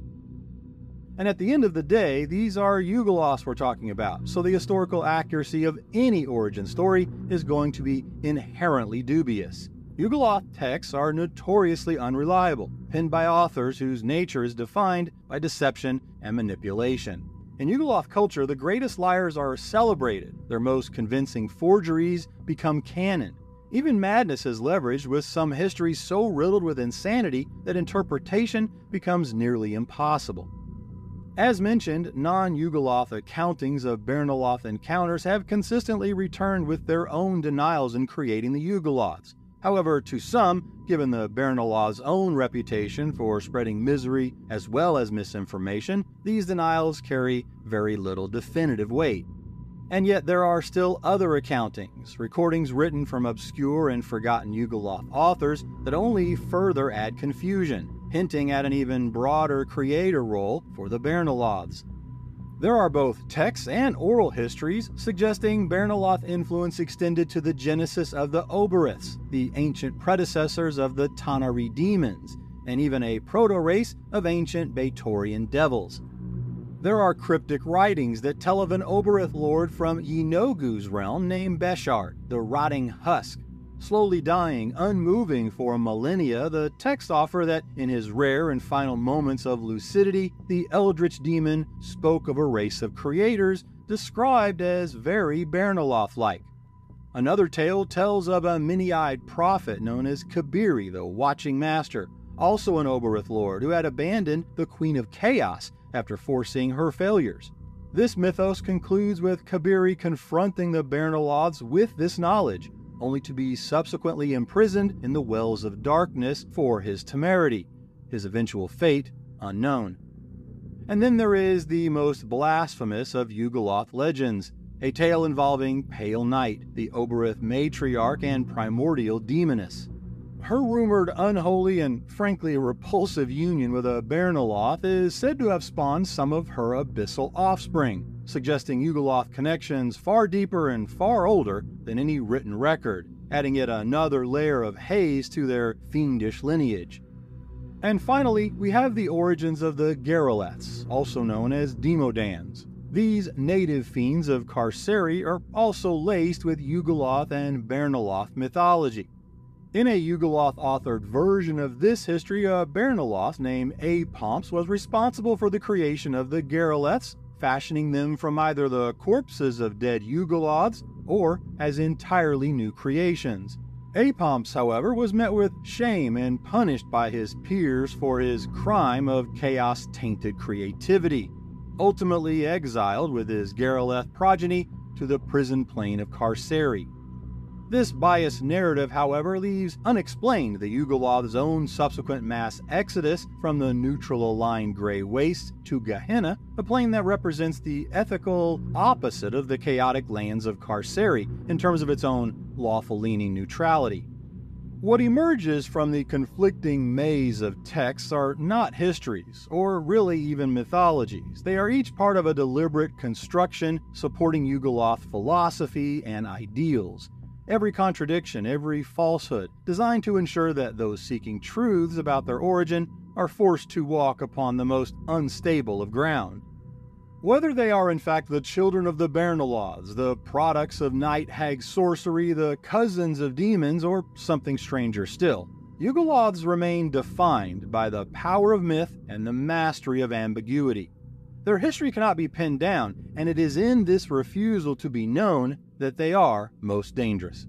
And at the end of the day, these are Yugoloths we're talking about, so the historical accuracy of any origin story is going to be inherently dubious. Yugoloth texts are notoriously unreliable, penned by authors whose nature is defined by deception and manipulation. In Yugoloth culture, the greatest liars are celebrated, their most convincing forgeries become canon. Even madness is leveraged, with some histories so riddled with insanity that interpretation becomes nearly impossible. As mentioned, non-Yugoloth accountings of Bernoloth encounters have consistently returned with their own denials in creating the Yugoloths. However, to some, given the Bernoloth's own reputation for spreading misery as well as misinformation, these denials carry very little definitive weight. And yet there are still other accountings, recordings written from obscure and forgotten Yugoloth authors that only further add confusion, hinting at an even broader creator role for the Bernoloths. There are both texts and oral histories suggesting Bernoloth influence extended to the genesis of the Oberiths, the ancient predecessors of the Tanar'ri demons, and even a proto-race of ancient Baitorian devils. There are cryptic writings that tell of an Oberith lord from Yeenoghu's realm named Beshart, the Rotting Husk. Slowly dying, unmoving for millennia, the texts offer that in his rare and final moments of lucidity, the eldritch demon spoke of a race of creators described as very Bernoloth-like. Another tale tells of a many-eyed prophet known as Kabiri, the Watching Master, also an Oberith lord who had abandoned the Queen of Chaos after foreseeing her failures. This mythos concludes with Kabiri confronting the Bernoloths with this knowledge, only to be subsequently imprisoned in the Wells of Darkness for his temerity, his eventual fate unknown. And then there is the most blasphemous of Yugoloth legends, a tale involving Pale Night, the Oberith matriarch and primordial demoness. Her rumored unholy and frankly repulsive union with a Bernoloth is said to have spawned some of her abyssal offspring, suggesting Yugoloth connections far deeper and far older than any written record, adding yet another layer of haze to their fiendish lineage. And finally, we have the origins of the Garoleths, also known as Demodans. These native fiends of Carceri are also laced with Yugoloth and Bernoloth mythology. In a Yugoloth-authored version of this history, a Bernoloth named Apomps was responsible for the creation of the Garoleths, fashioning them from either the corpses of dead Yugoloths or as entirely new creations. Apomps, however, was met with shame and punished by his peers for his crime of chaos-tainted creativity, ultimately exiled with his Garoleth progeny to the prison plane of Carceri. This biased narrative, however, leaves unexplained the Yugoloth's own subsequent mass exodus from the neutral-aligned Grey Waste to Gehenna, a plane that represents the ethical opposite of the chaotic lands of Carceri in terms of its own lawful-leaning neutrality. What emerges from the conflicting maze of texts are not histories, or really even mythologies. They are each part of a deliberate construction supporting Yugoloth philosophy and ideals. Every contradiction, every falsehood, designed to ensure that those seeking truths about their origin are forced to walk upon the most unstable of ground. Whether they are in fact the children of the Bernoloths, the products of night hag sorcery, the cousins of demons, or something stranger still, Yugoloths remain defined by the power of myth and the mastery of ambiguity. Their history cannot be pinned down, and it is in this refusal to be known that they are most dangerous.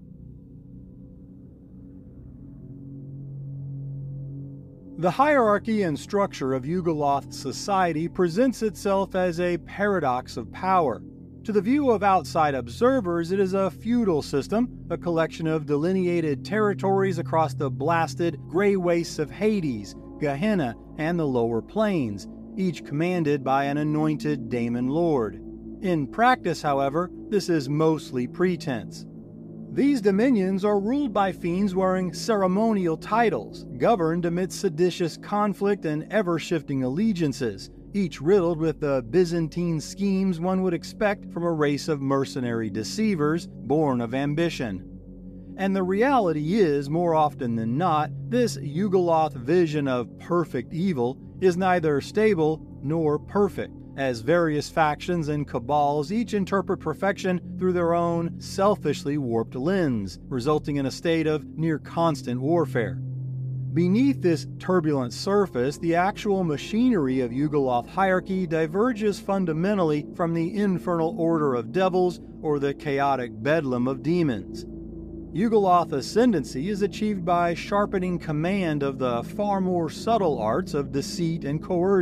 The hierarchy and structure of Yugoloth society presents itself as a paradox of power. To the view of outside observers, it is a feudal system, a collection of delineated territories across the blasted grey wastes of Hades, Gehenna, and the lower planes, each commanded by an anointed daemon lord. In practice, however, this is mostly pretense. These dominions are ruled by fiends wearing ceremonial titles, governed amidst seditious conflict and ever-shifting allegiances, each riddled with the Byzantine schemes one would expect from a race of mercenary deceivers born of ambition. And the reality is, more often than not, this Yugoloth vision of perfect evil is neither stable nor perfect, as various factions and cabals each interpret perfection through their own selfishly warped lens, resulting in a state of near constant warfare. Beneath this turbulent surface, the actual machinery of Yugoloth hierarchy diverges fundamentally from the infernal order of devils or the chaotic bedlam of demons. Yugoloth ascendancy is achieved by sharpening command of the far more subtle arts of deceit and coercion.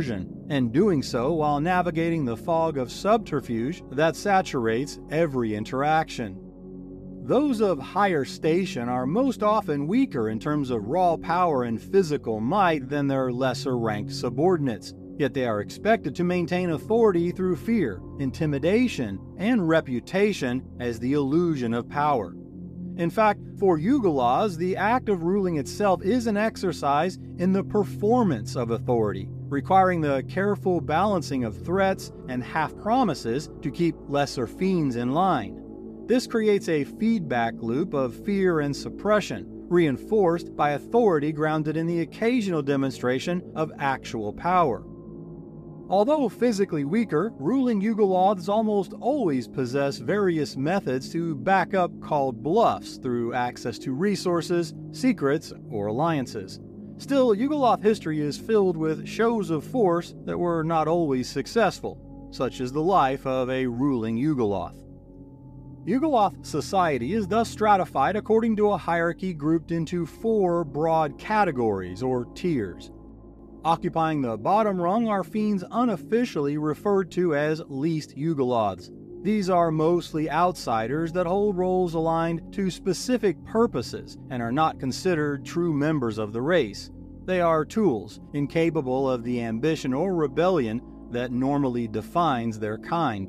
and doing so while navigating the fog of subterfuge that saturates every interaction. Those of higher station are most often weaker in terms of raw power and physical might than their lesser-ranked subordinates, yet they are expected to maintain authority through fear, intimidation, and reputation as the illusion of power. In fact, for Yugoloths, the act of ruling itself is an exercise in the performance of authority, requiring the careful balancing of threats and half-promises to keep lesser fiends in line. This creates a feedback loop of fear and suppression, reinforced by authority grounded in the occasional demonstration of actual power. Although physically weaker, ruling Yugoloths almost always possess various methods to back up called bluffs through access to resources, secrets, or alliances. Still, Yugoloth history is filled with shows of force that were not always successful, such as the life of a ruling Yugoloth. Yugoloth society is thus stratified according to a hierarchy grouped into four broad categories or tiers. Occupying the bottom rung are fiends unofficially referred to as least Yugoloths. These are mostly outsiders that hold roles aligned to specific purposes and are not considered true members of the race. They are tools, incapable of the ambition or rebellion that normally defines their kind.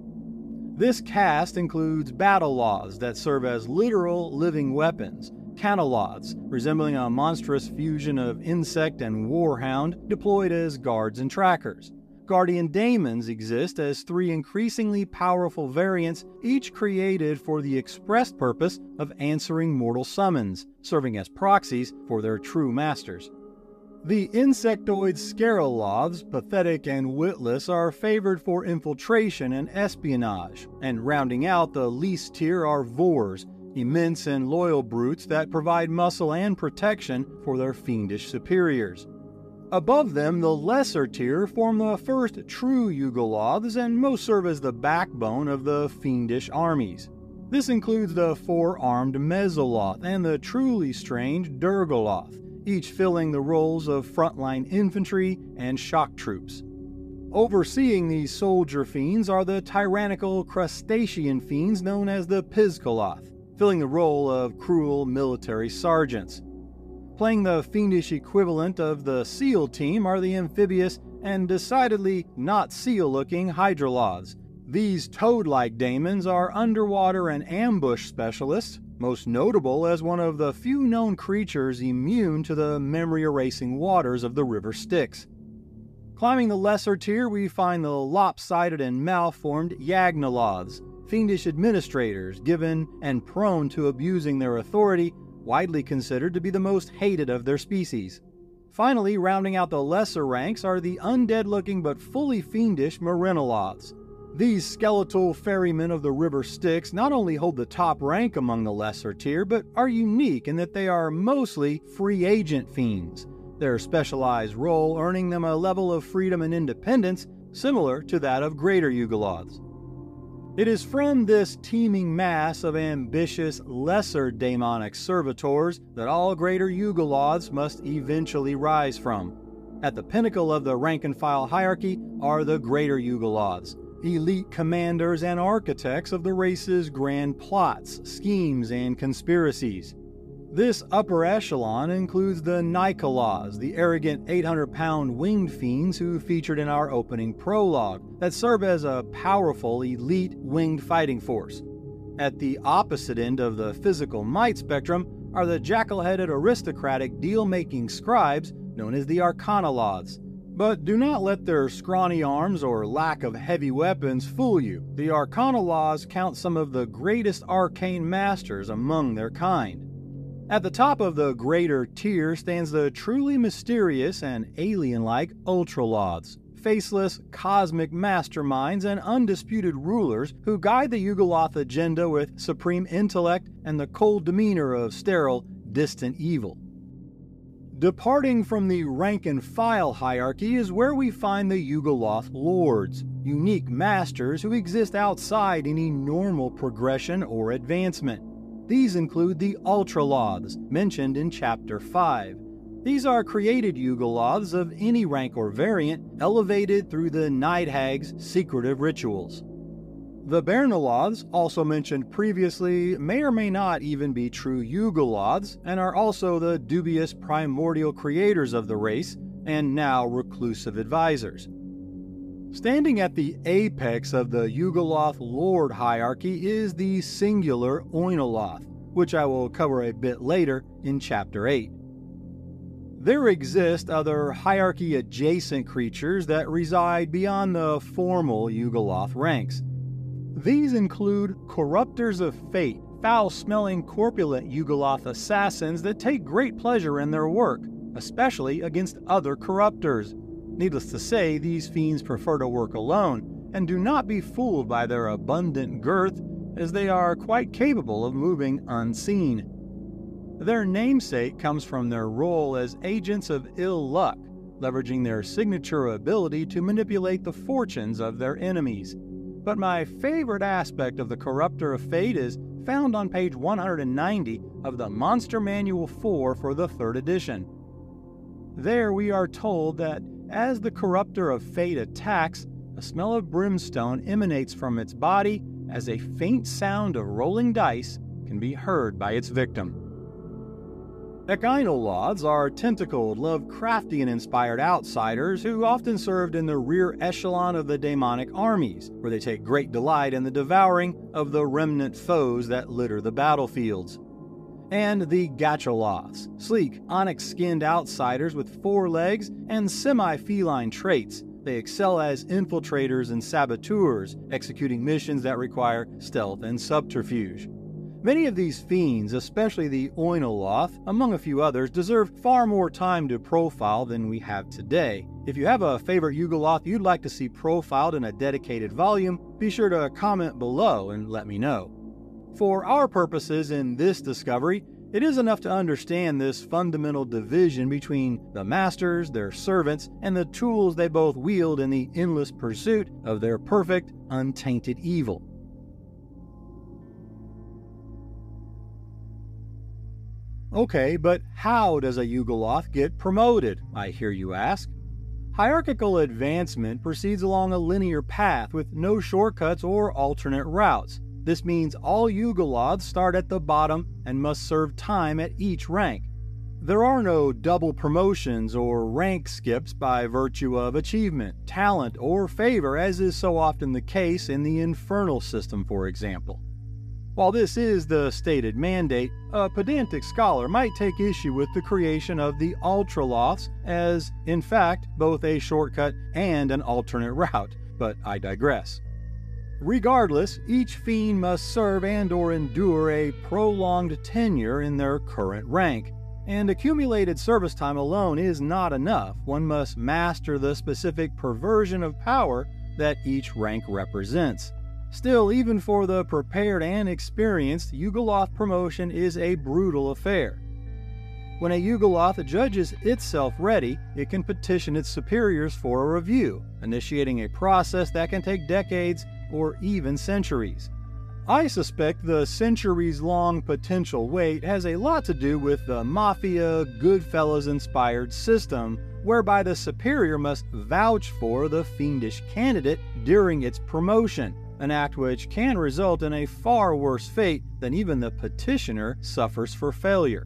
This caste includes Battlelaws that serve as literal living weapons, Canaloths, resembling a monstrous fusion of insect and warhound deployed as guards and trackers. Guardian Daemons exist as three increasingly powerful variants, each created for the express purpose of answering mortal summons, serving as proxies for their true masters. The insectoid Scaroloths, pathetic and witless, are favored for infiltration and espionage, and rounding out the least tier are Vors, immense and loyal brutes that provide muscle and protection for their fiendish superiors. Above them, the lesser tier form the first true Yugoloths and most serve as the backbone of the fiendish armies. This includes the four-armed Mesoloth and the truly strange Durgoloth, each filling the roles of frontline infantry and shock troops. Overseeing these soldier fiends are the tyrannical crustacean fiends known as the Pizkoloth, filling the role of cruel military sergeants. Playing the fiendish equivalent of the SEAL team are the amphibious and decidedly not SEAL-looking Hydroloths. These toad-like daemons are underwater and ambush specialists, most notable as one of the few known creatures immune to the memory-erasing waters of the River Styx. Climbing the lesser tier, we find the lopsided and malformed Yagnoloths, fiendish administrators given and prone to abusing their authority, widely considered to be the most hated of their species. Finally, rounding out the lesser ranks are the undead-looking but fully fiendish Marinoloths. These skeletal ferrymen of the River Styx not only hold the top rank among the lesser tier, but are unique in that they are mostly free agent fiends, their specialized role earning them a level of freedom and independence similar to that of greater Yugoloths. It is from this teeming mass of ambitious, lesser daemonic servitors that all greater Yugoloths must eventually rise from. At the pinnacle of the rank-and-file hierarchy are the greater Yugoloths, elite commanders and architects of the race's grand plots, schemes, and conspiracies. This upper echelon includes the Nikoloths, the arrogant eight hundred pound winged fiends who featured in our opening prologue, that serve as a powerful, elite winged fighting force. At the opposite end of the physical might spectrum are the jackal-headed aristocratic deal-making scribes known as the Arcanoloths. But do not let their scrawny arms or lack of heavy weapons fool you. The Arcanoloths count some of the greatest arcane masters among their kind. At the top of the greater tier stands the truly mysterious and alien-like Ultraloths, faceless cosmic masterminds and undisputed rulers who guide the Yugoloth agenda with supreme intellect and the cold demeanor of sterile, distant evil. Departing from the rank-and-file hierarchy is where we find the Yugoloth Lords, unique masters who exist outside any normal progression or advancement. These include the Ultraloths, mentioned in Chapter five. These are created Yugoloths of any rank or variant, elevated through the Night Hag's secretive rituals. The Bernaloths, also mentioned previously, may or may not even be true Yugoloths, and are also the dubious primordial creators of the race, and now reclusive advisors. Standing at the apex of the Yugoloth Lord hierarchy is the singular Oinoloth, which I will cover a bit later in Chapter eight. There exist other hierarchy-adjacent creatures that reside beyond the formal Yugoloth ranks. These include Corruptors of Fate, foul-smelling corpulent Yugoloth assassins that take great pleasure in their work, especially against other Corruptors. Needless to say, these fiends prefer to work alone, and do not be fooled by their abundant girth, as they are quite capable of moving unseen. Their namesake comes from their role as agents of ill luck, leveraging their signature ability to manipulate the fortunes of their enemies. But my favorite aspect of the Corruptor of Fate is found on page one hundred ninety of the Monster Manual four for the third edition. There we are told that as the Corruptor of Fate attacks, a smell of brimstone emanates from its body as a faint sound of rolling dice can be heard by its victim. Echeinoloths are tentacled, Lovecraftian-inspired outsiders who often served in the rear echelon of the demonic armies, where they take great delight in the devouring of the remnant foes that litter the battlefields. And the Gacholoths, sleek, onyx-skinned outsiders with four legs and semi-feline traits. They excel as infiltrators and saboteurs, executing missions that require stealth and subterfuge. Many of these fiends, especially the Oinoloth, among a few others, deserve far more time to profile than we have today. If you have a favorite Yugoloth you'd like to see profiled in a dedicated volume, be sure to comment below and let me know. For our purposes in this discovery, it is enough to understand this fundamental division between the masters, their servants, and the tools they both wield in the endless pursuit of their perfect, untainted evil. Okay, but how does a Yugoloth get promoted, I hear you ask? Hierarchical advancement proceeds along a linear path with no shortcuts or alternate routes. This means all Yugoloths start at the bottom and must serve time at each rank. There are no double promotions or rank skips by virtue of achievement, talent, or favor, as is so often the case in the Infernal system, for example. While this is the stated mandate, a pedantic scholar might take issue with the creation of the Ultraloths as, in fact, both a shortcut and an alternate route, but I digress. Regardless, each fiend must serve and or endure a prolonged tenure in their current rank, and accumulated service time alone is not enough. One must master the specific perversion of power that each rank represents. Still, even for the prepared and experienced, Yugoloth promotion is a brutal affair. When a Yugoloth judges itself ready, it can petition its superiors for a review, initiating a process that can take decades or even centuries. I suspect the centuries-long potential wait has a lot to do with the Mafia, Goodfellas-inspired system, whereby the superior must vouch for the fiendish candidate during its promotion, an act which can result in a far worse fate than even the petitioner suffers for failure.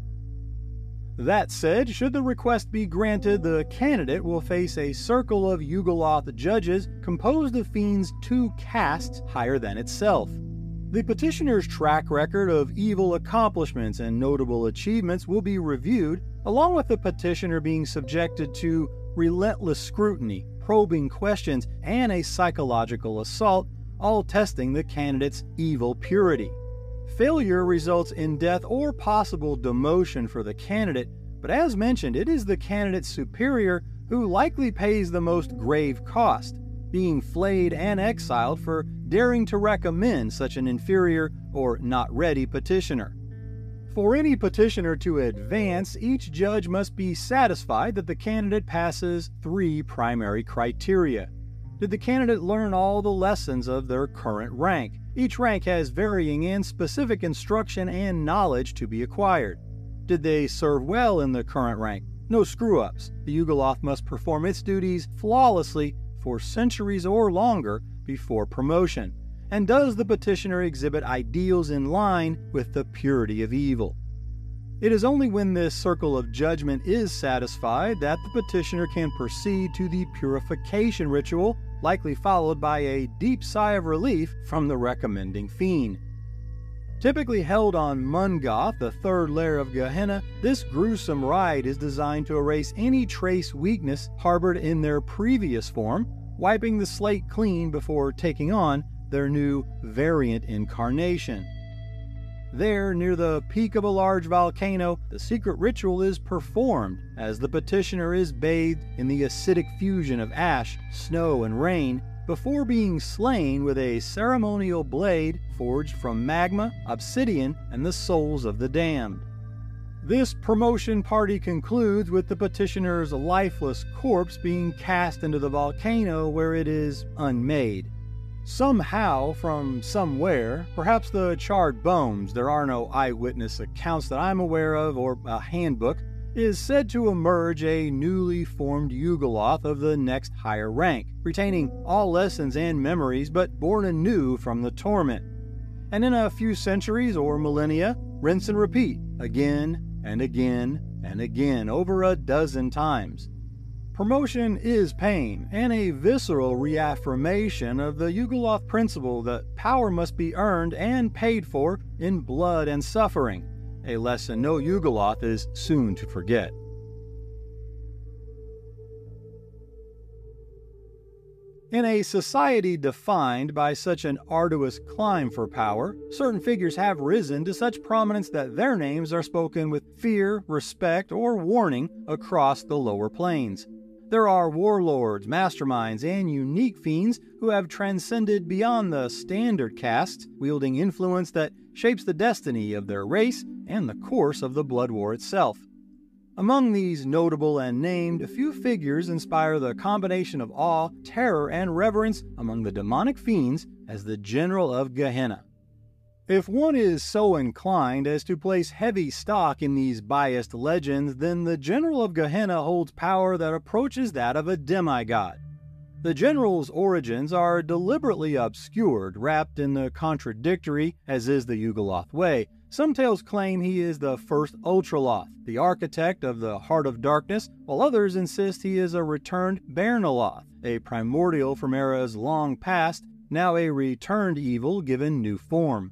That said, should the request be granted, the candidate will face a circle of Yugoloth judges composed of fiends two castes higher than itself. The petitioner's track record of evil accomplishments and notable achievements will be reviewed, along with the petitioner being subjected to relentless scrutiny, probing questions, and a psychological assault, all testing the candidate's evil purity. Failure results in death or possible demotion for the candidate, but as mentioned, it is the candidate's superior who likely pays the most grave cost, being flayed and exiled for daring to recommend such an inferior or not ready petitioner. For any petitioner to advance, each judge must be satisfied that the candidate passes three primary criteria. Did the candidate learn all the lessons of their current rank? Each rank has varying and specific instruction and knowledge to be acquired. Did they serve well in the current rank? No screw-ups. The Yugoloth must perform its duties flawlessly for centuries or longer before promotion. And does the petitioner exhibit ideals in line with the purity of evil? It is only when this circle of judgment is satisfied that the petitioner can proceed to the purification ritual, likely followed by a deep sigh of relief from the recommending fiend. Typically held on Mungoth, the third layer of Gehenna, this gruesome rite is designed to erase any trace weakness harbored in their previous form, wiping the slate clean before taking on their new variant incarnation. There, near the peak of a large volcano, the secret ritual is performed as the petitioner is bathed in the acidic fusion of ash, snow, and rain before being slain with a ceremonial blade forged from magma, obsidian, and the souls of the damned. This promotion party concludes with the petitioner's lifeless corpse being cast into the volcano where it is unmade. Somehow, from somewhere, perhaps the charred bones, there are no eyewitness accounts that I'm aware of or a handbook, is said to emerge a newly formed Yugoloth of the next higher rank, retaining all lessons and memories but born anew from the torment. And in a few centuries or millennia, rinse and repeat, again and again and again, over a dozen times. Promotion is pain, and a visceral reaffirmation of the Yugoloth principle that power must be earned and paid for in blood and suffering, a lesson no Yugoloth is soon to forget. In a society defined by such an arduous climb for power, certain figures have risen to such prominence that their names are spoken with fear, respect, or warning across the lower planes. There are warlords, masterminds, and unique fiends who have transcended beyond the standard castes, wielding influence that shapes the destiny of their race and the course of the Blood War itself. Among these notable and named, a few figures inspire the combination of awe, terror, and reverence among the demonic fiends as the General of Gehenna. If one is so inclined as to place heavy stock in these biased legends, then the General of Gehenna holds power that approaches that of a demigod. The General's origins are deliberately obscured, wrapped in the contradictory, as is the Yugoloth way. Some tales claim he is the first Ultraloth, the architect of the Heart of Darkness, while others insist he is a returned Baernoloth, a primordial from eras long past, now a returned evil given new form.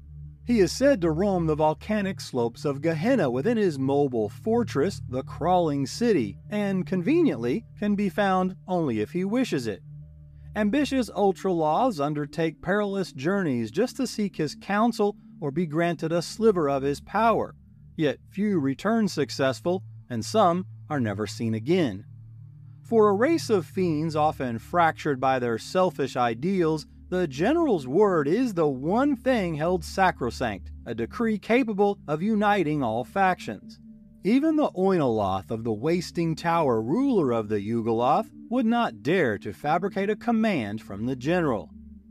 He is said to roam the volcanic slopes of Gehenna within his mobile fortress, the Crawling City, and conveniently can be found only if he wishes it. Ambitious Ultraloths undertake perilous journeys just to seek his counsel or be granted a sliver of his power, yet few return successful, and some are never seen again. For a race of fiends often fractured by their selfish ideals, the General's word is the one thing held sacrosanct, a decree capable of uniting all factions. Even the Oinoloth of the Wasting Tower, ruler of the Yugoloth, would not dare to fabricate a command from the General.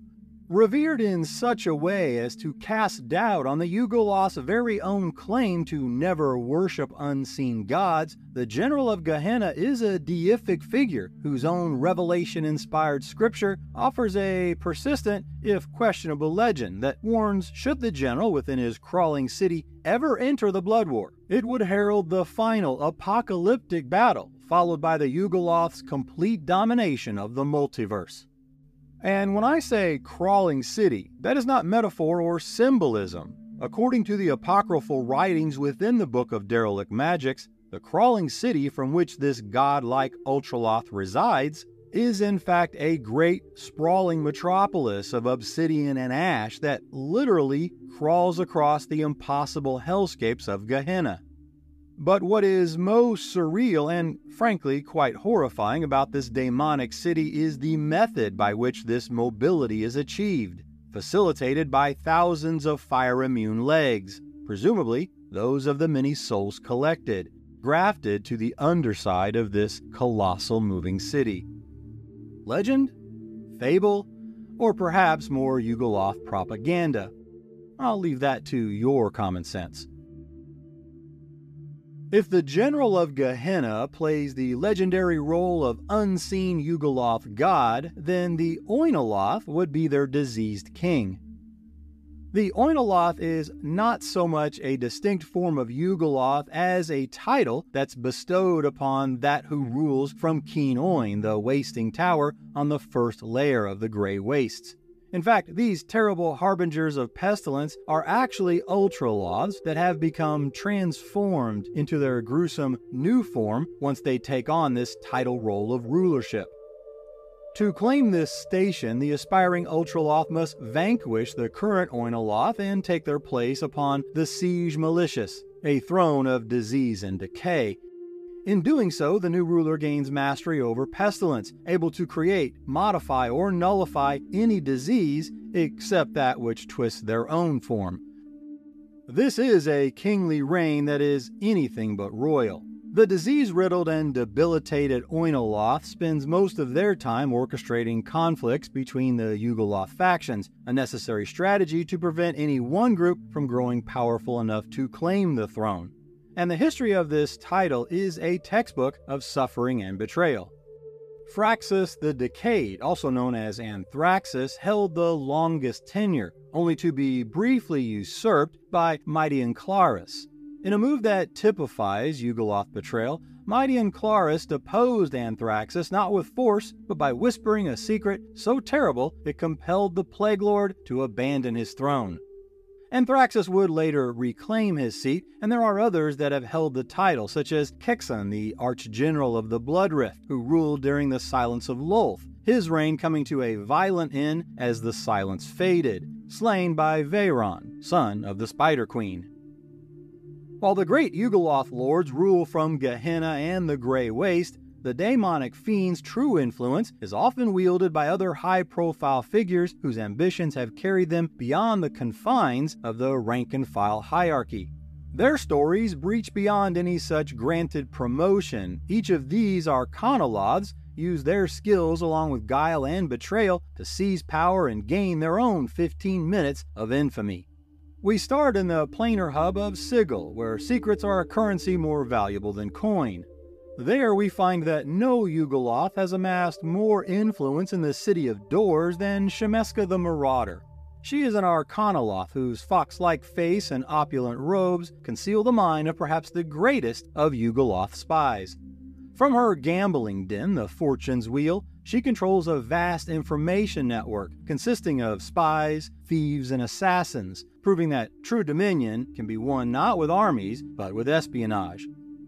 Revered in such a way as to cast doubt on the Yugoloth's very own claim to never worship unseen gods, the General of Gehenna is a deific figure whose own revelation-inspired scripture offers a persistent, if questionable, legend that warns should the General within his crawling city ever enter the Blood War, it would herald the final apocalyptic battle, followed by the Yugoloth's complete domination of the multiverse. And when I say crawling city, that is not metaphor or symbolism. According to the apocryphal writings within the Book of Derelict Magics, the crawling city from which this godlike Ultraloth resides is in fact a great sprawling metropolis of obsidian and ash that literally crawls across the impossible hellscapes of Gehenna. But what is most surreal and, frankly, quite horrifying about this demonic city is the method by which this mobility is achieved, facilitated by thousands of fire-immune legs, presumably those of the many souls collected, grafted to the underside of this colossal moving city. Legend? Fable? Or perhaps more Yugoloth propaganda? I'll leave that to your common sense. If the General of Gehenna plays the legendary role of unseen Yugoloth god, then the Oinoloth would be their diseased king. The Oinoloth is not so much a distinct form of Yugoloth as a title that's bestowed upon that who rules from Keen Oin, the wasting tower on the first layer of the Grey Wastes. In fact, these terrible harbingers of pestilence are actually Ultraloths that have become transformed into their gruesome new form once they take on this title role of rulership. To claim this station, the aspiring Ultraloth must vanquish the current Oinoloth and take their place upon the Siege Malicious, a throne of disease and decay. In doing so, the new ruler gains mastery over pestilence, able to create, modify, or nullify any disease except that which twists their own form. This is a kingly reign that is anything but royal. The disease-riddled and debilitated Oinoloth spends most of their time orchestrating conflicts between the Yugoloth factions, a necessary strategy to prevent any one group from growing powerful enough to claim the throne. And the history of this title is a textbook of suffering and betrayal. Phraxus the Decayed, also known as Anthraxis, held the longest tenure, only to be briefly usurped by Mighty Claris. In a move that typifies Yugoloth betrayal, Mighty Claris deposed Anthraxis not with force, but by whispering a secret so terrible it compelled the Plague Lord to abandon his throne. Anthraxis would later reclaim his seat, and there are others that have held the title, such as Kexon, the Archgeneral of the Blood Rift, who ruled during the Silence of Lolth, his reign coming to a violent end as the silence faded, slain by Veyron, son of the Spider Queen. While the great Yugoloth lords rule from Gehenna and the Grey Waste, the daemonic fiend's true influence is often wielded by other high-profile figures whose ambitions have carried them beyond the confines of the rank-and-file hierarchy. Their stories breach beyond any such granted promotion. Each of these Arcanoloths use their skills along with guile and betrayal to seize power and gain their own fifteen minutes of infamy. We start in the planar hub of Sigil, where secrets are a currency more valuable than coin. There we find that no Yugoloth has amassed more influence in the City of Doors than Shemeska the Marauder. She is an Arcanoloth whose fox-like face and opulent robes conceal the mind of perhaps the greatest of Yugoloth spies. From her gambling den, the Fortune's Wheel, she controls a vast information network consisting of spies, thieves, and assassins, proving that true dominion can be won not with armies, but with espionage.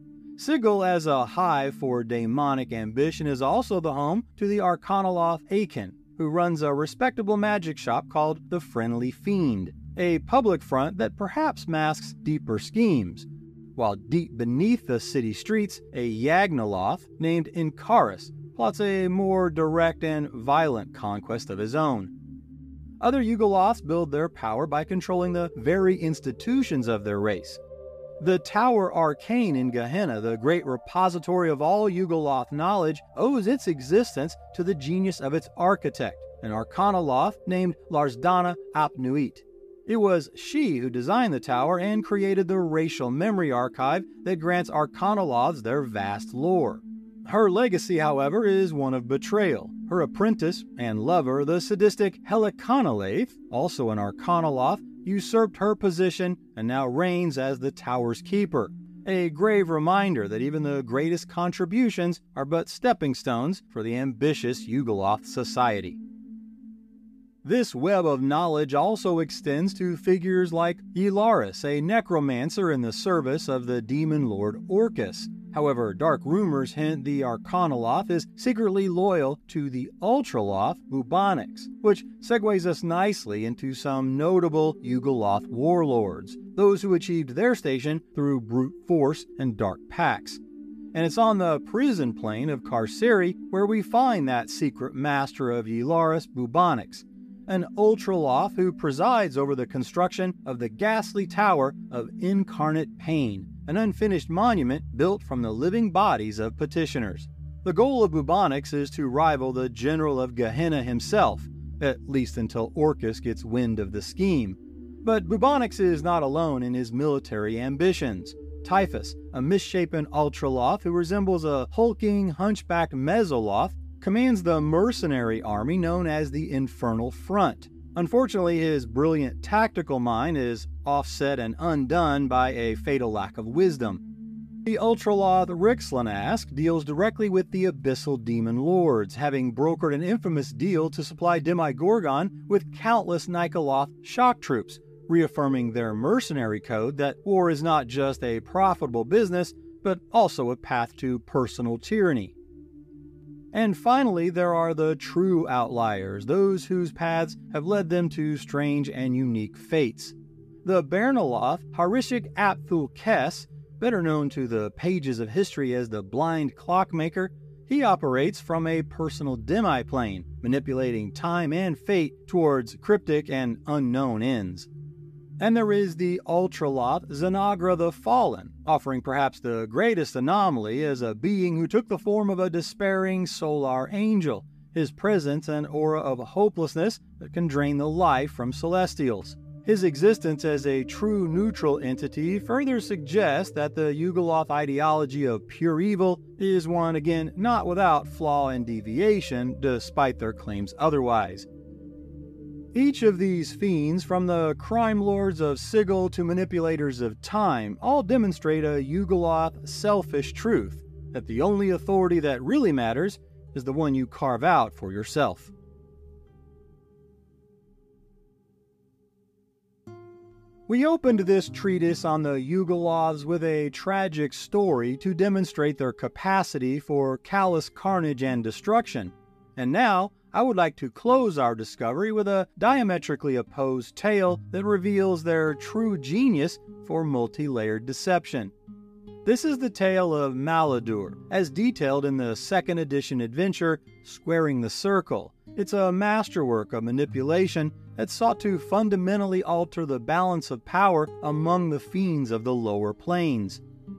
Sigil, as a hive for daemonic ambition, is also the home to the Arcanoloth Akin, who runs a respectable magic shop called the Friendly Fiend, a public front that perhaps masks deeper schemes. While deep beneath the city streets, a Yagnoloth named Inkaris plots a more direct and violent conquest of his own. Other Yugoloths build their power by controlling the very institutions of their race. The Tower Arcane in Gehenna, the great repository of all Yugoloth knowledge, owes its existence to the genius of its architect, an Arcanoloth named Larsdana ap Nuit. It was she who designed the tower and created the racial memory archive that grants Arcanoloths their vast lore. Her legacy, however, is one of betrayal. Her apprentice and lover, the sadistic Helicanolaith, also an Arcanoloth, usurped her position and now reigns as the tower's keeper. A grave reminder that even the greatest contributions are but stepping stones for the ambitious Yugoloth society. This web of knowledge also extends to figures like Ylaris, a necromancer in the service of the demon lord Orcus. However, dark rumors hint the Arcanoloth is secretly loyal to the Ultraloth Bubonics, which segues us nicely into some notable Yugoloth warlords, those who achieved their station through brute force and dark pacts. And it's on the prison plane of Carceri where we find that secret master of Ylaris Bubonics, an Ultraloth who presides over the construction of the ghastly Tower of Incarnate Pain, an unfinished monument built from the living bodies of petitioners. The goal of Bubonics is to rival the General of Gehenna himself, at least until Orcus gets wind of the scheme. But Bubonics is not alone in his military ambitions. Typhus, a misshapen Ultraloth who resembles a hulking, hunchback Mesoloth, commands the mercenary army known as the Infernal Front. Unfortunately, his brilliant tactical mind is offset and undone by a fatal lack of wisdom. The Ultraloth Rixlanask deals directly with the Abyssal Demon Lords, having brokered an infamous deal to supply Demigorgon with countless Nikoloth shock troops, reaffirming their mercenary code that war is not just a profitable business, but also a path to personal tyranny. And finally, there are the true outliers, those whose paths have led them to strange and unique fates. The Bernaloth Harishik Apthul Kes, better known to the pages of history as the Blind Clockmaker, he operates from a personal demi-plane, manipulating time and fate towards cryptic and unknown ends. And there is the Ultraloth Xanagra the Fallen, offering perhaps the greatest anomaly as a being who took the form of a despairing solar angel, his presence an aura of hopelessness that can drain the life from Celestials. His existence as a true neutral entity further suggests that the Yugoloth ideology of pure evil is one, again, not without flaw and deviation, despite their claims otherwise. Each of these fiends, from the crime lords of Sigil to manipulators of time, all demonstrate a Yugoloth selfish truth, that the only authority that really matters is the one you carve out for yourself. We opened this treatise on the Yugoloths with a tragic story to demonstrate their capacity for callous carnage and destruction, and now I would like to close our discovery with a diametrically opposed tale that reveals their true genius for multi-layered deception. This is the tale of Maladur, as detailed in the second edition adventure, Squaring the Circle. It's a masterwork of manipulation that sought to fundamentally alter the balance of power among the fiends of the lower planes.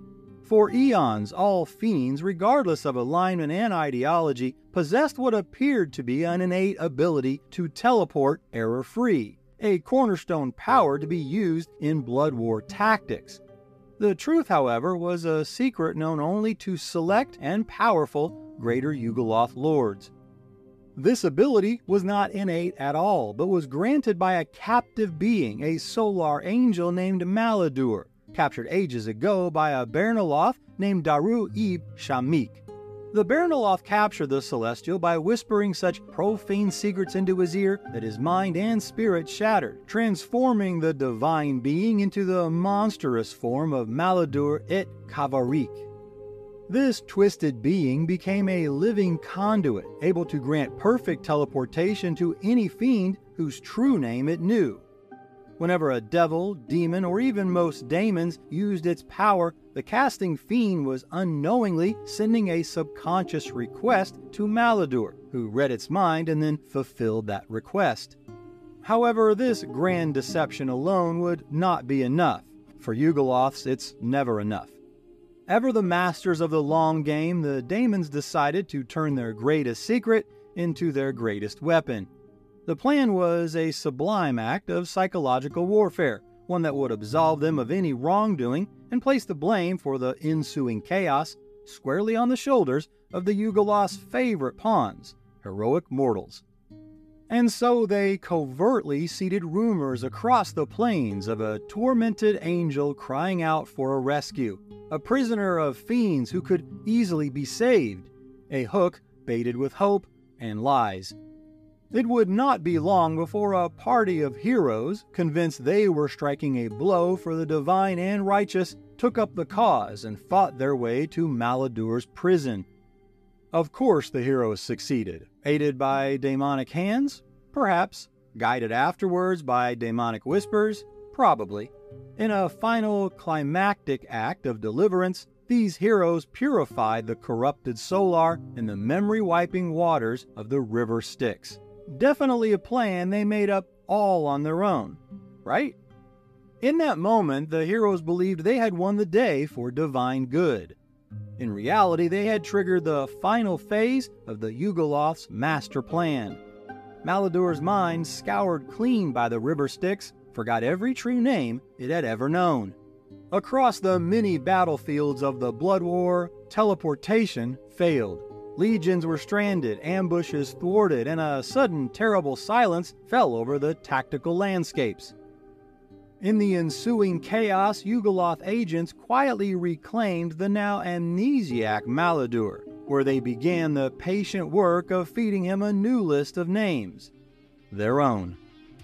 For eons, all fiends, regardless of alignment and ideology, possessed what appeared to be an innate ability to teleport error-free, a cornerstone power to be used in blood war tactics. The truth, however, was a secret known only to select and powerful greater Yugoloth lords. This ability was not innate at all, but was granted by a captive being, a solar angel named Maladur, captured ages ago by a Bernaloth named Daru Ib Shamik. The Bernaloth captured the Celestial by whispering such profane secrets into his ear that his mind and spirit shattered, transforming the divine being into the monstrous form of Maladur et Kavarik. This twisted being became a living conduit, able to grant perfect teleportation to any fiend whose true name it knew. Whenever a devil, demon, or even most daemons used its power, the casting fiend was unknowingly sending a subconscious request to Maladur, who read its mind and then fulfilled that request. However, this grand deception alone would not be enough. For Yugoloths, it's never enough. Ever the masters of the long game, the daemons decided to turn their greatest secret into their greatest weapon. The plan was a sublime act of psychological warfare, one that would absolve them of any wrongdoing and place the blame for the ensuing chaos squarely on the shoulders of the Yugoloths' favorite pawns, heroic mortals. And so they covertly seeded rumors across the plains of a tormented angel crying out for a rescue, a prisoner of fiends who could easily be saved, a hook baited with hope and lies. It would not be long before a party of heroes, convinced they were striking a blow for the divine and righteous, took up the cause and fought their way to Maladur's prison. Of course the heroes succeeded, aided by demonic hands? Perhaps. Guided afterwards by demonic whispers? Probably. In a final climactic act of deliverance, these heroes purified the corrupted Solar in the memory-wiping waters of the River Styx. Definitely a plan they made up all on their own, right? In that moment, the heroes believed they had won the day for divine good. In reality, they had triggered the final phase of the Yugoloths' master plan. Maladur's mind, scoured clean by the River Styx, forgot every true name it had ever known. Across the many battlefields of the Blood War, teleportation failed. Legions were stranded, ambushes thwarted, and a sudden terrible silence fell over the tactical landscapes. In the ensuing chaos, Yugoloth agents quietly reclaimed the now amnesiac Maladur, where they began the patient work of feeding him a new list of names, their own.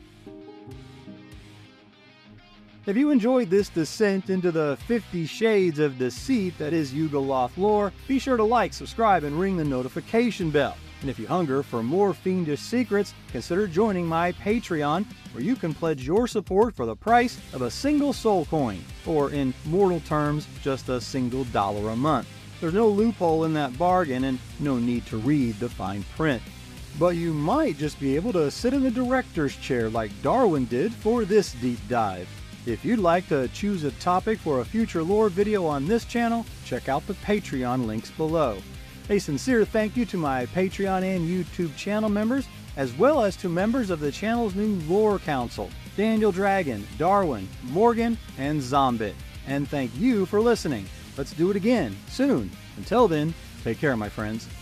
If you enjoyed this descent into the fifty shades of deceit that is Yugoloth lore, be sure to like, subscribe, and ring the notification bell. And if you hunger for more fiendish secrets, consider joining my Patreon, where you can pledge your support for the price of a single soul coin, or in mortal terms, just a single dollar a month. There's no loophole in that bargain and no need to read the fine print. But you might just be able to sit in the director's chair like Darwin did for this deep dive. If you'd like to choose a topic for a future lore video on this channel, check out the Patreon links below. A sincere thank you to my Patreon and YouTube channel members, as well as to members of the channel's new Lore Council, Daniel Dragon, Darwin, Morgan, and Zombit. And thank you for listening. Let's do it again, soon. Until then, take care, my friends.